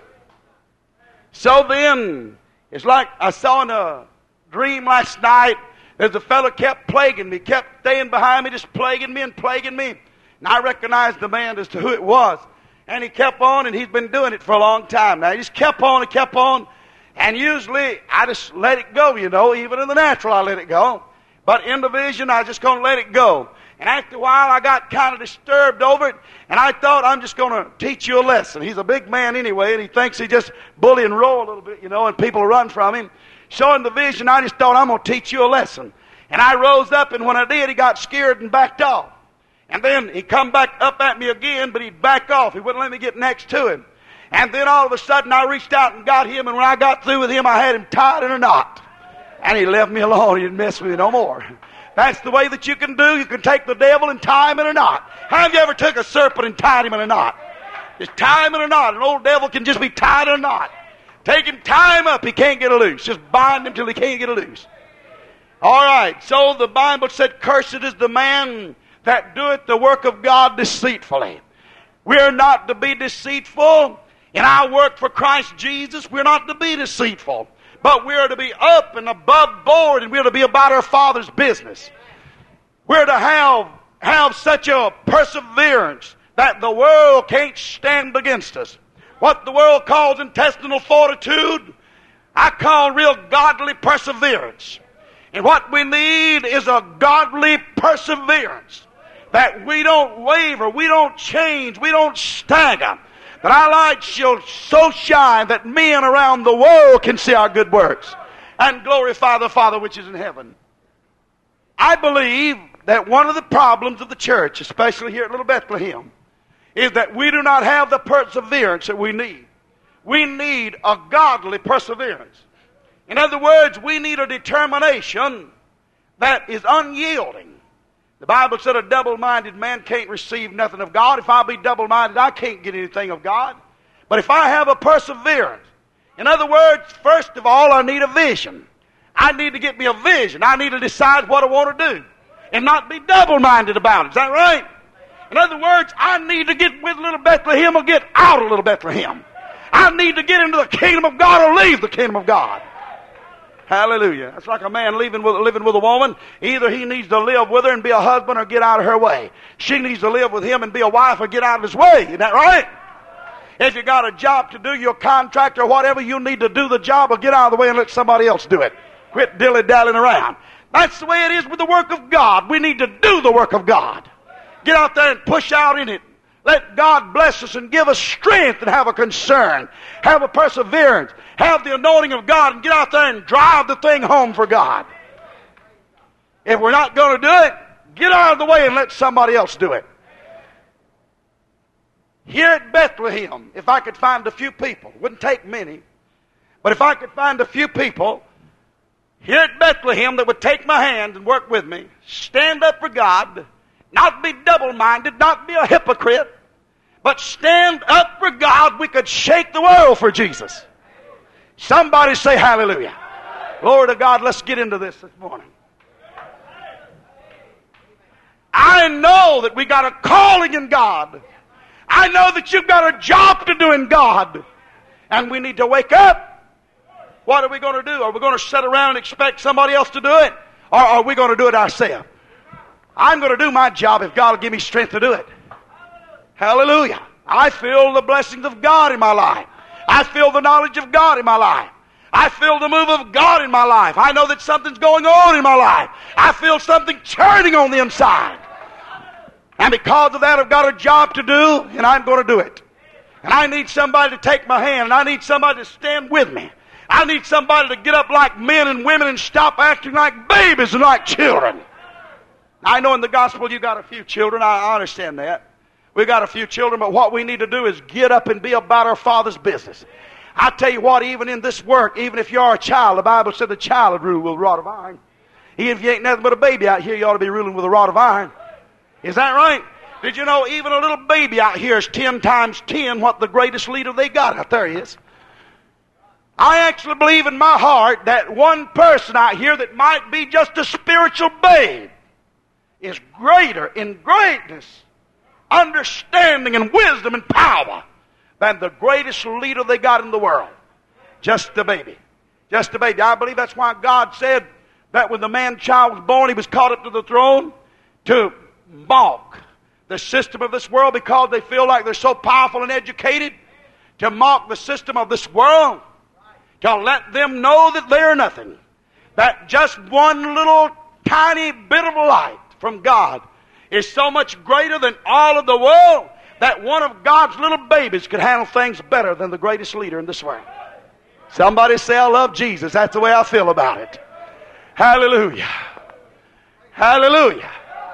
So then, it's like I saw in a dream last night, there's a fellow kept plaguing me, kept staying behind me, just plaguing me and plaguing me. And I recognized the man as to who it was. And he kept on, and he's been doing it for a long time now. He just kept on and kept on. And usually, I just let it go, you know. Even in the natural, I let it go. But in the vision, I just going to let it go. And after a while, I got kind of disturbed over it. And I thought, I'm just going to teach you a lesson. He's a big man anyway, and he thinks he just bully and roll a little bit, you know, and people run from him. So in the vision, I just thought, I'm going to teach you a lesson. And I rose up, and when I did, he got scared and backed off. And then he come back up at me again, but he'd back off. He wouldn't let me get next to him. And then all of a sudden I reached out and got him, and when I got through with him, I had him tied in a knot. And he left me alone. He didn't mess with me no more. That's the way that you can do. You can take the devil and tie him in a knot. How have you ever took a serpent and tied him in a knot? Just tie him in a knot. An old devil can just be tied in a knot. Take him, tie him up. He can't get it loose. Just bind him till he can't get it loose. All right. So the Bible said, cursed is the man that doeth the work of God deceitfully. We're not to be deceitful. In our work for Christ Jesus, we're not to be deceitful. But we're to be up and above board, and we're to be about our Father's business. We're to have, have such a perseverance that the world can't stand against us. What the world calls intestinal fortitude, I call real godly perseverance. And what we need is a godly perseverance. That we don't waver, we don't change, we don't stagger. That our light shall so shine that men around the world can see our good works and glorify the Father which is in heaven. I believe that one of the problems of the church, especially here at Little Bethlehem, is that we do not have the perseverance that we need. We need a godly perseverance. In other words, we need a determination that is unyielding. The Bible said a double-minded man can't receive nothing of God. If I be double-minded, I can't get anything of God. But if I have a perseverance, in other words, first of all, I need a vision. I need to get me a vision. I need to decide what I want to do and not be double-minded about it. Is that right? In other words, I need to get with Little Bethlehem or get out of Little Bethlehem. I need to get into the kingdom of God or leave the kingdom of God. Hallelujah. That's like a man living with, living with a woman. Either he needs to live with her and be a husband or get out of her way. She needs to live with him and be a wife or get out of his way. Isn't that right? If you got a job to do, your contract or whatever, you need to do the job or get out of the way and let somebody else do it. Quit dilly-dallying around. That's the way it is with the work of God. We need to do the work of God. Get out there and push out in it. Let God bless us and give us strength and have a concern. Have a perseverance. Have the anointing of God and get out there and drive the thing home for God. If we're not going to do it, get out of the way and let somebody else do it. Here at Bethlehem, if I could find a few people, it wouldn't take many, but if I could find a few people here at Bethlehem that would take my hand and work with me, stand up for God, not be double-minded, not be a hypocrite, but stand up for God, we could shake the world for Jesus. Somebody say hallelujah. Glory to God. Let's get into this this morning. I know that we got a calling in God. I know that you've got a job to do in God. And we need to wake up. What are we going to do? Are we going to sit around and expect somebody else to do it? Or are we going to do it ourselves? I'm going to do my job if God will give me strength to do it. Hallelujah. I feel the blessings of God in my life. I feel the knowledge of God in my life. I feel the move of God in my life. I know that something's going on in my life. I feel something churning on the inside. And because of that, I've got a job to do, and I'm going to do it. And I need somebody to take my hand, and I need somebody to stand with me. I need somebody to get up like men and women and stop acting like babies and like children. I know in the gospel you got a few children. I understand that. We got a few children, but what we need to do is get up and be about our Father's business. I tell you what, even in this work, even if you are a child, the Bible said the child would rule with a rod of iron. Even if you ain't nothing but a baby out here, you ought to be ruling with a rod of iron. Is that right? Did you know even a little baby out here is ten times ten what the greatest leader they got out there is? I actually believe in my heart that one person out here that might be just a spiritual babe is greater in greatness, understanding and wisdom and power than the greatest leader they got in the world. Just a baby. Just a baby. I believe that's why God said that when the man-child was born, he was caught up to the throne to mock the system of this world because they feel like they're so powerful and educated, to mock the system of this world, to let them know that they're nothing, that just one little tiny bit of light from God is so much greater than all of the world that one of God's little babies could handle things better than the greatest leader in this world. Somebody say, I love Jesus. That's the way I feel about it. Hallelujah. Hallelujah.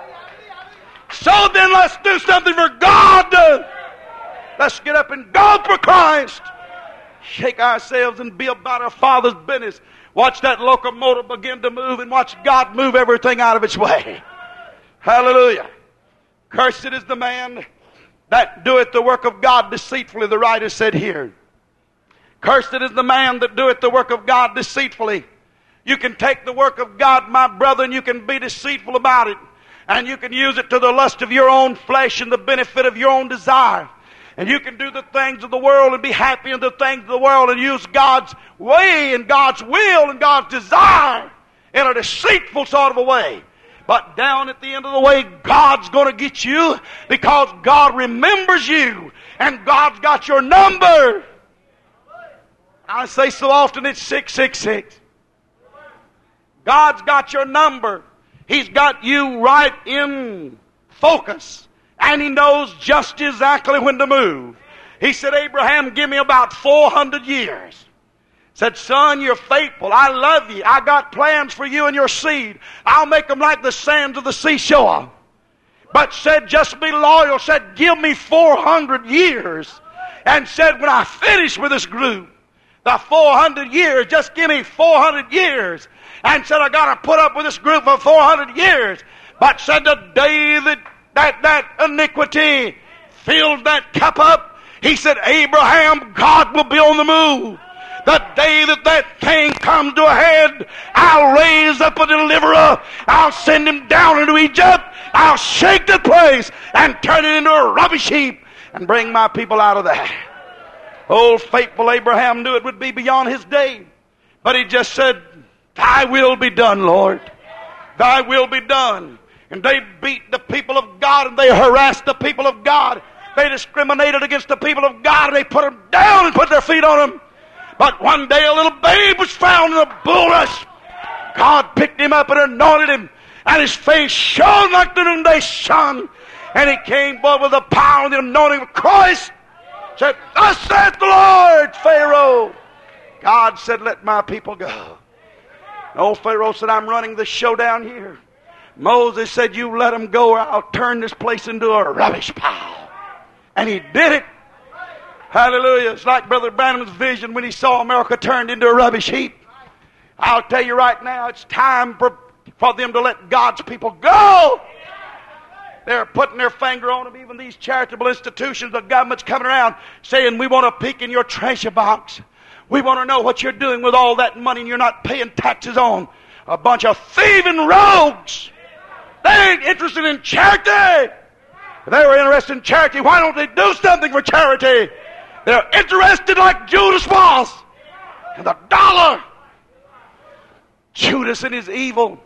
So then let's do something for God. Let's get up and go for Christ. Shake ourselves and be about our Father's business. Watch that locomotive begin to move and watch God move everything out of its way. Hallelujah. Cursed is the man that doeth the work of God deceitfully, the writer said here. Cursed is the man that doeth the work of God deceitfully. You can take the work of God, my brother, and you can be deceitful about it. And you can use it to the lust of your own flesh and the benefit of your own desire. And you can do the things of the world and be happy in the things of the world and use God's way and God's will and God's desire in a deceitful sort of a way. But down at the end of the way, God's going to get you because God remembers you and God's got your number. I say so often it's six six six. God's got your number. He's got you right in focus. And He knows just exactly when to move. He said, Abraham, give me about four hundred years. Said, son, you're faithful. I love you. I got plans for you and your seed. I'll make them like the sands of the seashore. But said, just be loyal. Said, give me four hundred years. And said, when I finish with this group, the four hundred years, just give me four hundred years. And said, I got to put up with this group for four hundred years. But said, the day that that, that iniquity filled that cup up, he said, Abraham, God will be on the move. The day that that thing comes to a head, I'll raise up a deliverer. I'll send him down into Egypt. I'll shake the place and turn it into a rubbish heap and bring my people out of there. Old faithful Abraham knew it would be beyond his day. But he just said, thy will be done, Lord. Thy will be done. And they beat the people of God and they harassed the people of God. They discriminated against the people of God and they put them down and put their feet on them. But one day a little babe was found in a bulrush. God picked him up and anointed him. And his face shone like the noonday sun. And he came forth with the power and the anointing of Christ. Said, thus saith the Lord, Pharaoh. God said, let my people go. And old Pharaoh said, I'm running the show down here. Moses said, you let them go or I'll turn this place into a rubbish pile. And he did it. Hallelujah. It's like Brother Branham's vision when he saw America turned into a rubbish heap. I'll tell you right now, it's time for, for them to let God's people go. They're putting their finger on them. Even these charitable institutions, the government's coming around saying, we want to peek in your treasure box. We want to know what you're doing with all that money and you're not paying taxes on. A bunch of thieving rogues. They ain't interested in charity. If they were interested in charity, why don't they do something for charity? They're interested like Judas was in the dollar. Judas in his evil.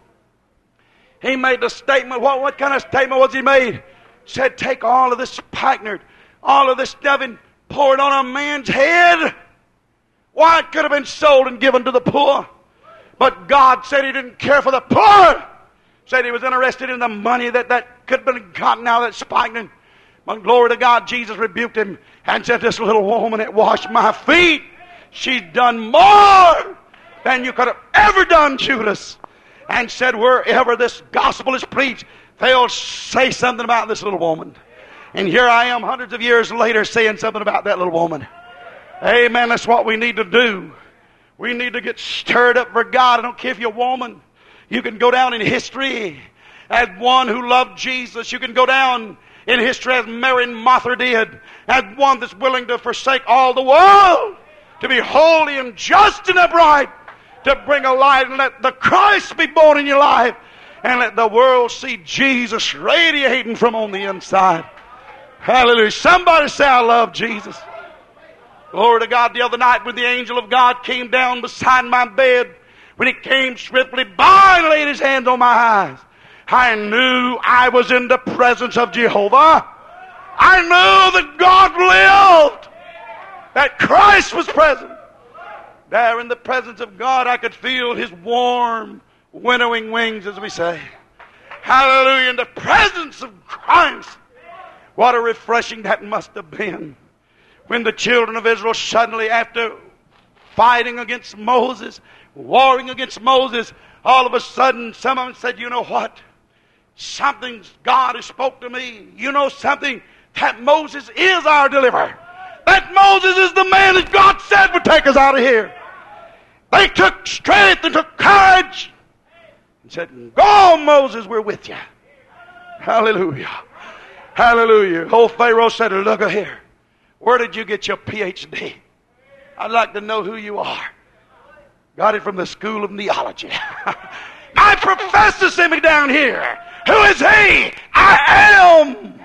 He made the statement. What, what kind of statement was he made? He said, take all of this spikenard, all of this stuff and pour it on a man's head. Why, it could have been sold and given to the poor. But God said he didn't care for the poor. Said he was interested in the money that, that could have been gotten out of that spikenard. But glory to God, Jesus rebuked him and said, this little woman that washed my feet, she's done more than you could have ever done, Judas. And said, wherever this gospel is preached, they'll say something about this little woman. And here I am hundreds of years later saying something about that little woman. Amen. That's what we need to do. We need to get stirred up for God. I don't care if you're a woman. You can go down in history as one who loved Jesus. You can go down in history as Mary and Martha did, as one that's willing to forsake all the world to be holy and just and upright, to bring a light and let the Christ be born in your life and let the world see Jesus radiating from on the inside. Hallelujah. Somebody say, I love Jesus. Glory to God. The other night when the angel of God came down beside my bed, when he came swiftly by and laid his hands on my eyes, I knew I was in the presence of Jehovah. I knew that God lived, that Christ was present. There in the presence of God, I could feel his warm, winnowing wings, as we say. Hallelujah. In the presence of Christ. What a refreshing that must have been. When the children of Israel suddenly, after fighting against Moses, warring against Moses, all of a sudden, some of them said, you know what? Something, God has spoke to me. You know something? That Moses is our deliverer. That Moses is the man that God said would take us out of here. They took strength and took courage and said, go, Moses, we're with you. Hallelujah. Hallelujah. Old Pharaoh said, look here. Where did you get your P H D? I'd like to know who you are. Got it from the School of Neology. My professor sent me down here. Who is he? I am.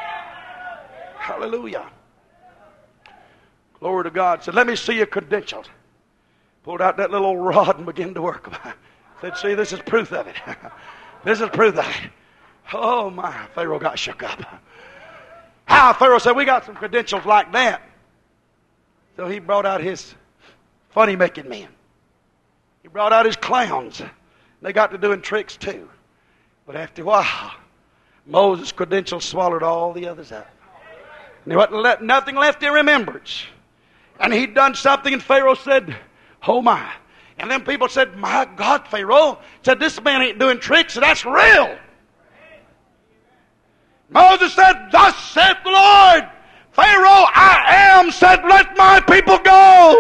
Hallelujah. Glory to God. Said, let me see your credentials. Pulled out that little rod and began to work. Said, see, this is proof of it. This is proof of it. Oh my, Pharaoh got shook up. How? Pharaoh said, we got some credentials like that. So he brought out his funny-making men. He brought out his clowns. They got to doing tricks too. But after a while, Moses' credentials swallowed all the others up. And there wasn't left, nothing left in remembrance. And he'd done something, and Pharaoh said, oh my. And then people said, my God, Pharaoh, said, this man ain't doing tricks, and that's real. Moses said, thus saith the Lord, Pharaoh, I am, said, let my people go.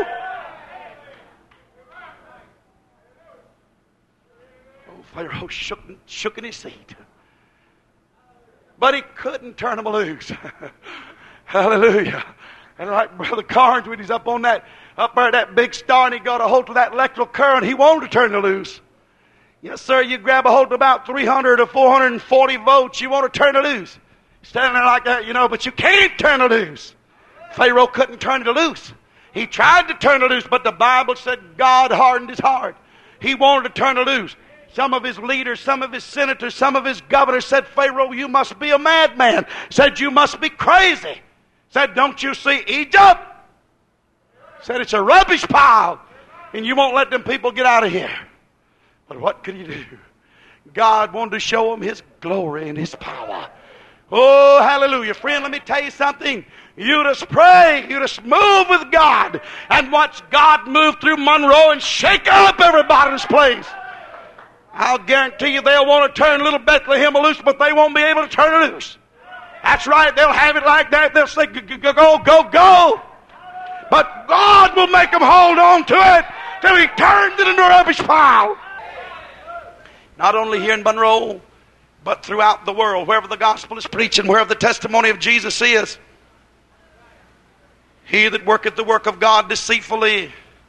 Oh, Pharaoh shook, shook in his seat. But he couldn't turn them loose. Hallelujah. And like Brother Carnes, when he's up on that, up there, that big star, and he got a hold of that electrical current, he wanted to turn it loose. Yes, sir, you grab a hold of about three hundred or four hundred forty volts, you want to turn it loose. Standing there like that, you know, but you can't turn it loose. Pharaoh couldn't turn it loose. He tried to turn it loose, but the Bible said God hardened his heart. He wanted to turn it loose. Some of his leaders, some of his senators, some of his governors said, Pharaoh, you must be a madman. Said, you must be crazy. Said, don't you see Egypt? Said, it's a rubbish pile, and you won't let them people get out of here. But what could he do? God wanted to show them his glory and his power. Oh, hallelujah. Friend, let me tell you something. You just pray. You just move with God and watch God move through Monroe and shake up everybody in this place. I'll guarantee you they'll want to turn little Bethlehem loose, but they won't be able to turn it loose. That's right. They'll have it like that. They'll say, go, go, go, go. But God will make them hold on to it till he turns it into a rubbish pile. Not only here in Monroe, but throughout the world, wherever the gospel is preached and wherever the testimony of Jesus is. He that worketh the work of God deceitfully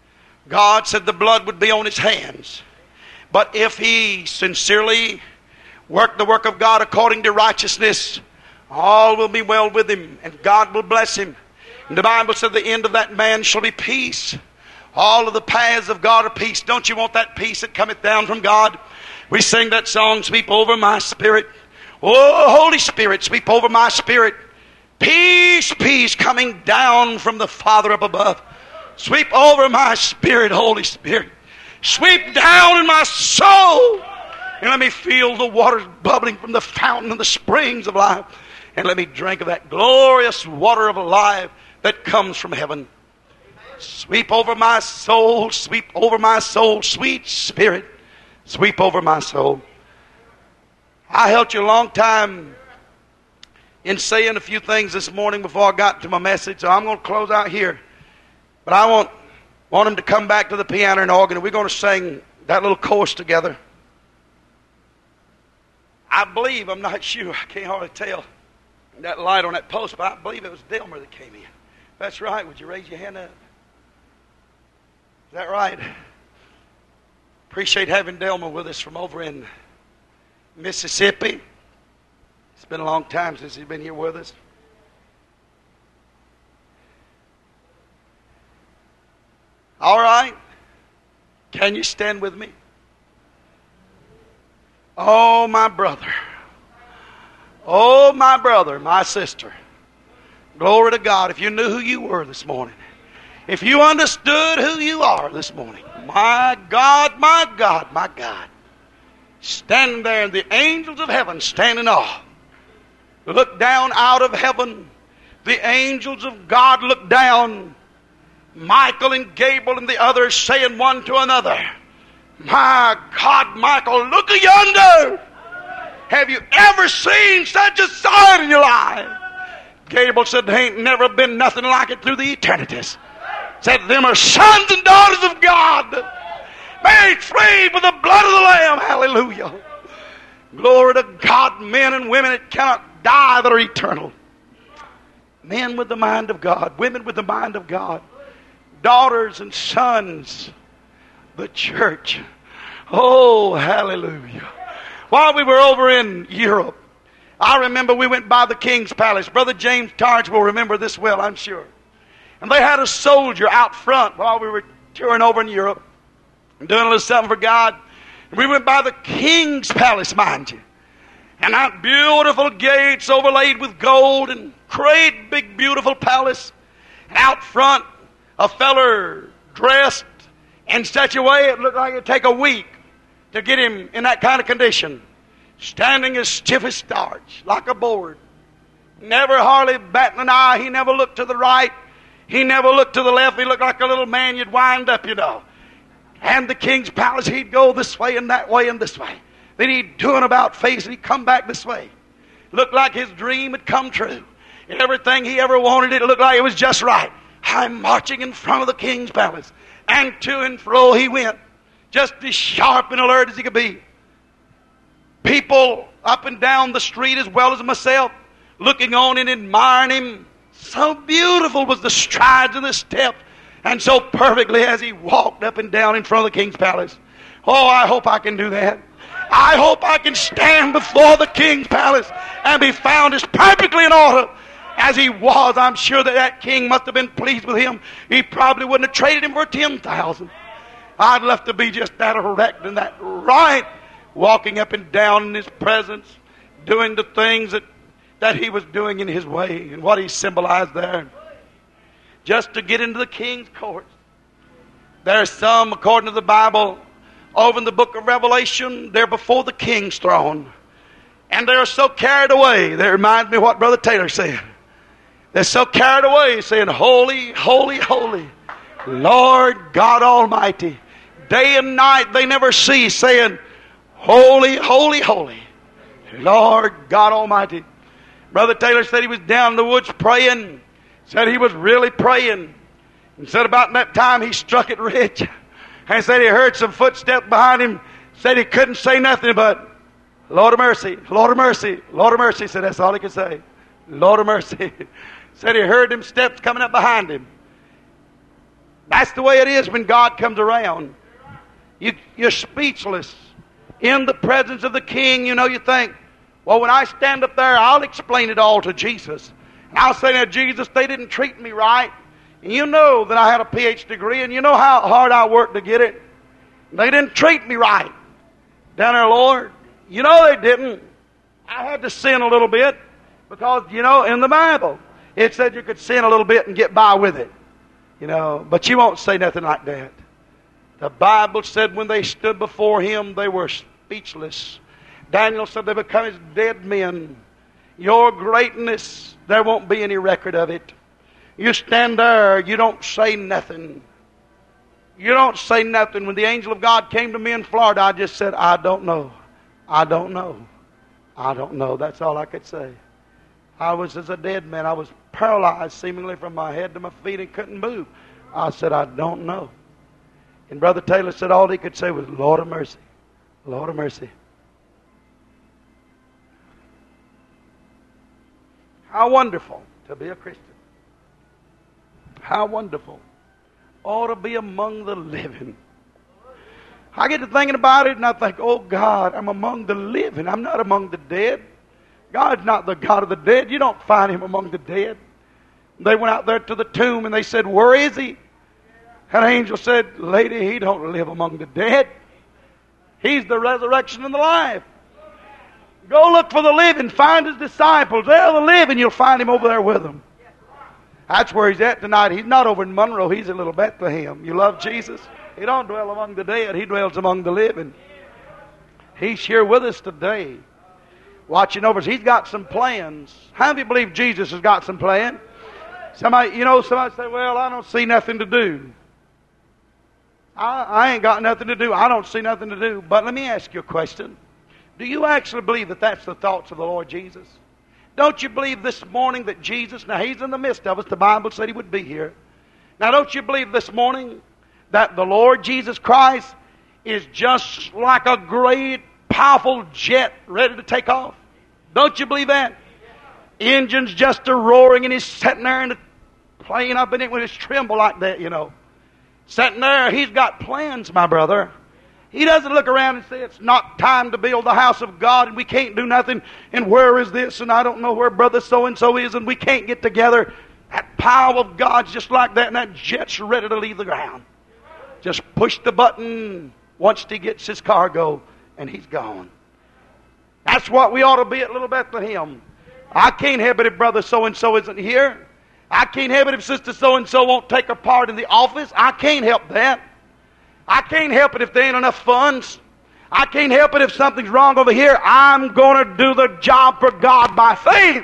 God said the blood would be on his hands. But if he sincerely worked the work of God according to righteousness, all will be well with him, and God will bless him. And the Bible said the end of that man shall be peace. All of the paths of God are peace. Don't you want that peace that cometh down from God? We sing that song, sweep over my spirit. Oh, Holy Spirit, sweep over my spirit. Peace, peace coming down from the Father up above. Sweep over my spirit, Holy Spirit. Sweep down in my soul. And let me feel the waters bubbling from the fountain of the springs of life. And let me drink of that glorious water of life that comes from heaven. Sweep over my soul, sweep over my soul, sweet Spirit, sweep over my soul. I held you a long time in saying a few things this morning before I got to my message, so I'm going to close out here. But I want, want them to come back to the piano and organ, and we're going to sing that little chorus together. I believe, I'm not sure, I can't hardly tell that light on that post, but I believe it was Delmer that came in. If that's right, would you raise your hand up? Is that right? Appreciate having Delmer with us from over in Mississippi. It's been a long time since he's been here with us. All right. Can you stand with me? Oh, my brother. Oh, my brother, my sister. Glory to God. If you knew who you were this morning. If you understood who you are this morning. My God, my God, my God. Standing there, and the angels of heaven stand in awe. Look down out of heaven. The angels of God look down. Michael and Gabriel and the others saying one to another, my God, Michael, look yonder. Have you ever seen such a sight in your life? Gabriel said, there ain't never been nothing like it through the eternities. Said, them are sons and daughters of God, made free with the blood of the Lamb. Hallelujah. Glory to God, men and women that cannot die that are eternal. Men with the mind of God, women with the mind of God, daughters and sons, the church. Oh, hallelujah. While we were over in Europe, I remember we went by the King's Palace. Brother James Targe will remember this well, I'm sure. And they had a soldier out front while we were touring over in Europe, doing a little something for God. And we went by the King's Palace, mind you. And that beautiful gates overlaid with gold, and great big beautiful palace. And out front, a feller dressed in such a way it looked like it'd take a week to get him in that kind of condition. Standing as stiff as starch, like a board. Never hardly batting an eye. He never looked to the right. He never looked to the left. He looked like a little man you'd wind up, you know. And the King's Palace, he'd go this way and that way and this way. Then he'd do an about face and he'd come back this way. Looked like his dream had come true. And everything he ever wanted, it looked like it was just right. I'm marching in front of the King's Palace. And to and fro he went. Just as sharp and alert as he could be. People up and down the street as well as myself, looking on and admiring him. So beautiful was the strides and the steps, and so perfectly as he walked up and down in front of the King's Palace. Oh, I hope I can do that. I hope I can stand before the King's Palace and be found as perfectly in order as he was. I'm sure that that king must have been pleased with him. He probably wouldn't have traded him for ten thousand. I'd love to be just that erect and that right, walking up and down in his presence, doing the things that, that he was doing in his way and what he symbolized there. Just to get into the king's courts. There's some, according to the Bible, over in the book of Revelation, they're before the king's throne. And they're so carried away. That reminds me of what Brother Taylor said. They're so carried away saying, holy, holy, holy, Lord God Almighty. Day and night they never cease saying, holy, holy, holy, Lord God Almighty. Brother Taylor said he was down in the woods praying. Said he was really praying. And said about that time he struck it rich. And said he heard some footsteps behind him. Said he couldn't say nothing but, Lord of mercy, Lord of mercy, Lord of mercy. Said that's all he could say. Lord of mercy. Said he heard them steps coming up behind him. That's the way it is when God comes around. You, you're speechless. In the presence of the King, you know, you think, well, when I stand up there, I'll explain it all to Jesus. And I'll say, now, Jesus, they didn't treat me right. And you know that I had a P H degree, and you know how hard I worked to get it. They didn't treat me right. Down there, Lord, you know they didn't. I had to sin a little bit because, you know, in the Bible, it said you could sin a little bit and get by with it. You know, but you won't say nothing like that. The Bible said when they stood before Him, they were speechless. Daniel said they become as dead men. Your greatness, there won't be any record of it. You stand there, you don't say nothing. You don't say nothing. When the angel of God came to me in Florida, I just said, I don't know. I don't know. I don't know. That's all I could say. I was as a dead man. I was paralyzed seemingly from my head to my feet and couldn't move. I said, I don't know. And Brother Taylor said all he could say was, Lord of mercy. Lord of mercy. How wonderful to be a Christian. How wonderful. Oh, to be among the living. I get to thinking about it and I think, oh God, I'm among the living. I'm not among the dead. God's not the God of the dead. You don't find Him among the dead. They went out there to the tomb and they said, where is He? An angel said, lady, He don't live among the dead. He's the resurrection and the life. Go look for the living. Find His disciples. They're the living. You'll find Him over there with them. That's where He's at tonight. He's not over in Monroe. He's in Little Bethlehem. You love Jesus? He don't dwell among the dead. He dwells among the living. He's here with us today, watching over us. He's got some plans. How many believe Jesus has got some plan? Somebody, you know, somebody say, well, I don't see nothing to do. I, I ain't got nothing to do. I don't see nothing to do. But let me ask you a question. Do you actually believe that that's the thoughts of the Lord Jesus? Don't you believe this morning that Jesus, now He's in the midst of us. The Bible said He would be here. Now don't you believe this morning that the Lord Jesus Christ is just like a great, powerful jet ready to take off? Don't you believe that? Engine's just a roaring and He's sitting there and the plane up in it with His tremble like that, you know. Sitting there, He's got plans, my brother. He doesn't look around and say, it's not time to build the house of God and we can't do nothing. And where is this? And I don't know where brother so-and-so is and we can't get together. That power of God's just like that and that jet's ready to leave the ground. Just push the button once He gets his cargo and He's gone. That's what we ought to be at Little Bethlehem. I can't help it if brother so-and-so isn't here. I can't help it if sister so-and-so won't take her part in the office. I can't help that. I can't help it if there ain't enough funds. I can't help it if something's wrong over here. I'm going to do the job for God by faith.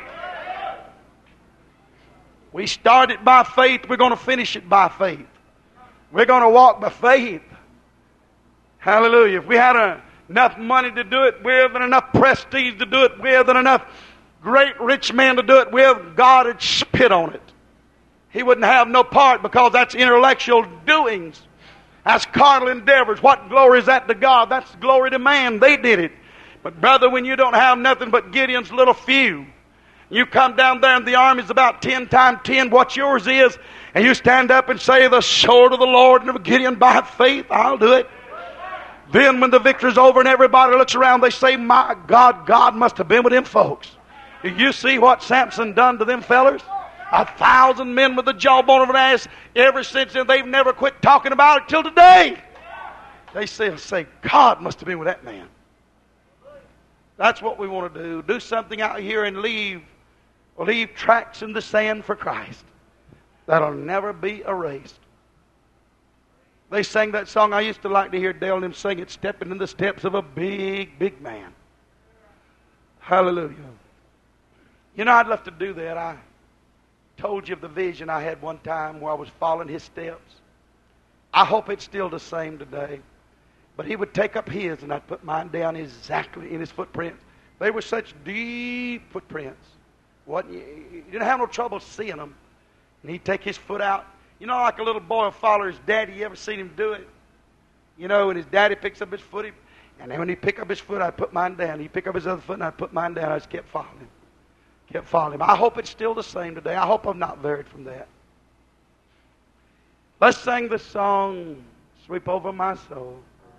We started by faith. We're going to finish it by faith. We're going to walk by faith. Hallelujah. If we had a, enough money to do it with and enough prestige to do it with and enough great rich man to do it with, God would spit on it. He wouldn't have no part because that's intellectual doings. That's carnal endeavors. What glory is that to God? That's glory to man. They did it. But brother, when you don't have nothing but Gideon's little few, you come down there and the army's about ten times ten what yours is, and you stand up and say, the sword of the Lord and of Gideon by faith, I'll do it. Then when the victory's over and everybody looks around, they say, my God, God must have been with them folks. Do you see what Samson done to them fellers? A thousand men with the jawbone of an ass. Ever since then, they've never quit talking about it till today. They say, say, God must have been with that man. That's what we want to do. Do something out here and leave, leave tracks in the sand for Christ that'll never be erased. They sang that song. I used to like to hear Dale and them sing it, stepping in the steps of a big, big man. Hallelujah. You know, I'd love to do that. I told you of the vision I had one time where I was following his steps. I hope it's still the same today. But he would take up his and I'd put mine down exactly in his footprints. They were such deep footprints. What, you didn't have no trouble seeing them. And he'd take his foot out. You know, like a little boy will follow his daddy. You ever seen him do it? You know, and his daddy picks up his foot. And then when he'd pick up his foot, I'd put mine down. He'd pick up his other foot and I'd put mine down. I just kept following him. Kept following him. I hope it's still the same today. I hope I'm not varied from that. Let's sing the song, Sweep Over My Soul.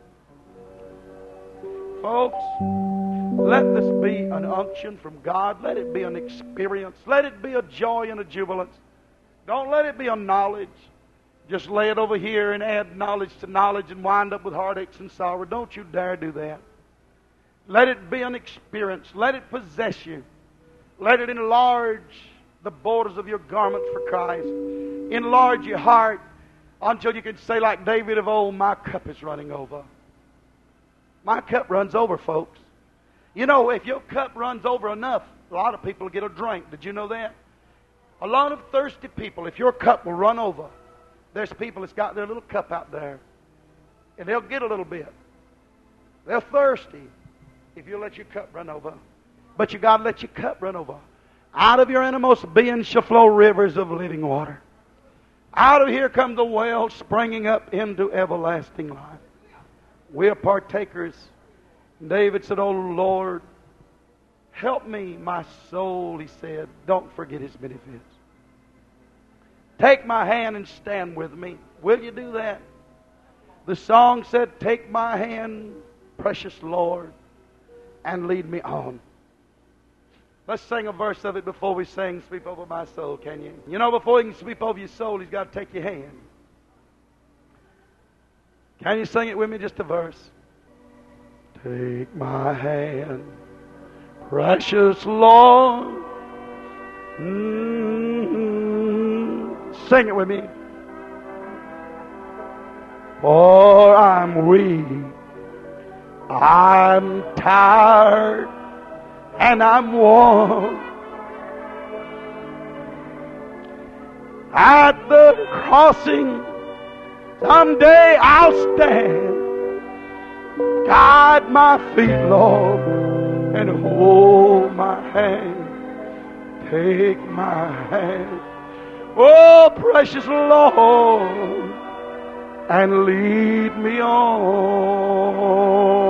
Folks, let this be an unction from God. Let it be an experience. Let it be a joy and a jubilance. Don't let it be a knowledge. Just lay it over here and add knowledge to knowledge and wind up with heartaches and sorrow. Don't you dare do that. Let it be an experience. Let it possess you. Let it enlarge the borders of your garments for Christ. Enlarge your heart until you can say like David of old, my cup is running over. My cup runs over, folks. You know, if your cup runs over enough, a lot of people get a drink. Did you know that? A lot of thirsty people, if your cup will run over, there's people that's got their little cup out there, and they'll get a little bit. They're thirsty if you let your cup run over. But you got to let your cup run over. Out of your innermost being shall flow rivers of living water. Out of here come the well springing up into everlasting life. We are partakers. David said, "Oh Lord, help me, my soul," he said. "Don't forget His benefits. Take my hand and stand with me." Will you do that? The song said, "Take my hand, precious Lord, and lead me on." Let's sing a verse of it before we sing Sweep Over My Soul, can you? You know, before He can sweep over your soul, He's got to take your hand. Can you sing it with me, just a verse? Take my hand, precious Lord. Mm-hmm. Sing it with me. For I'm weak, I'm tired, and I'm worn. At the crossing, someday I'll stand. Guide my feet, Lord, and hold my hand. Take my hand, oh precious Lord, and lead me on.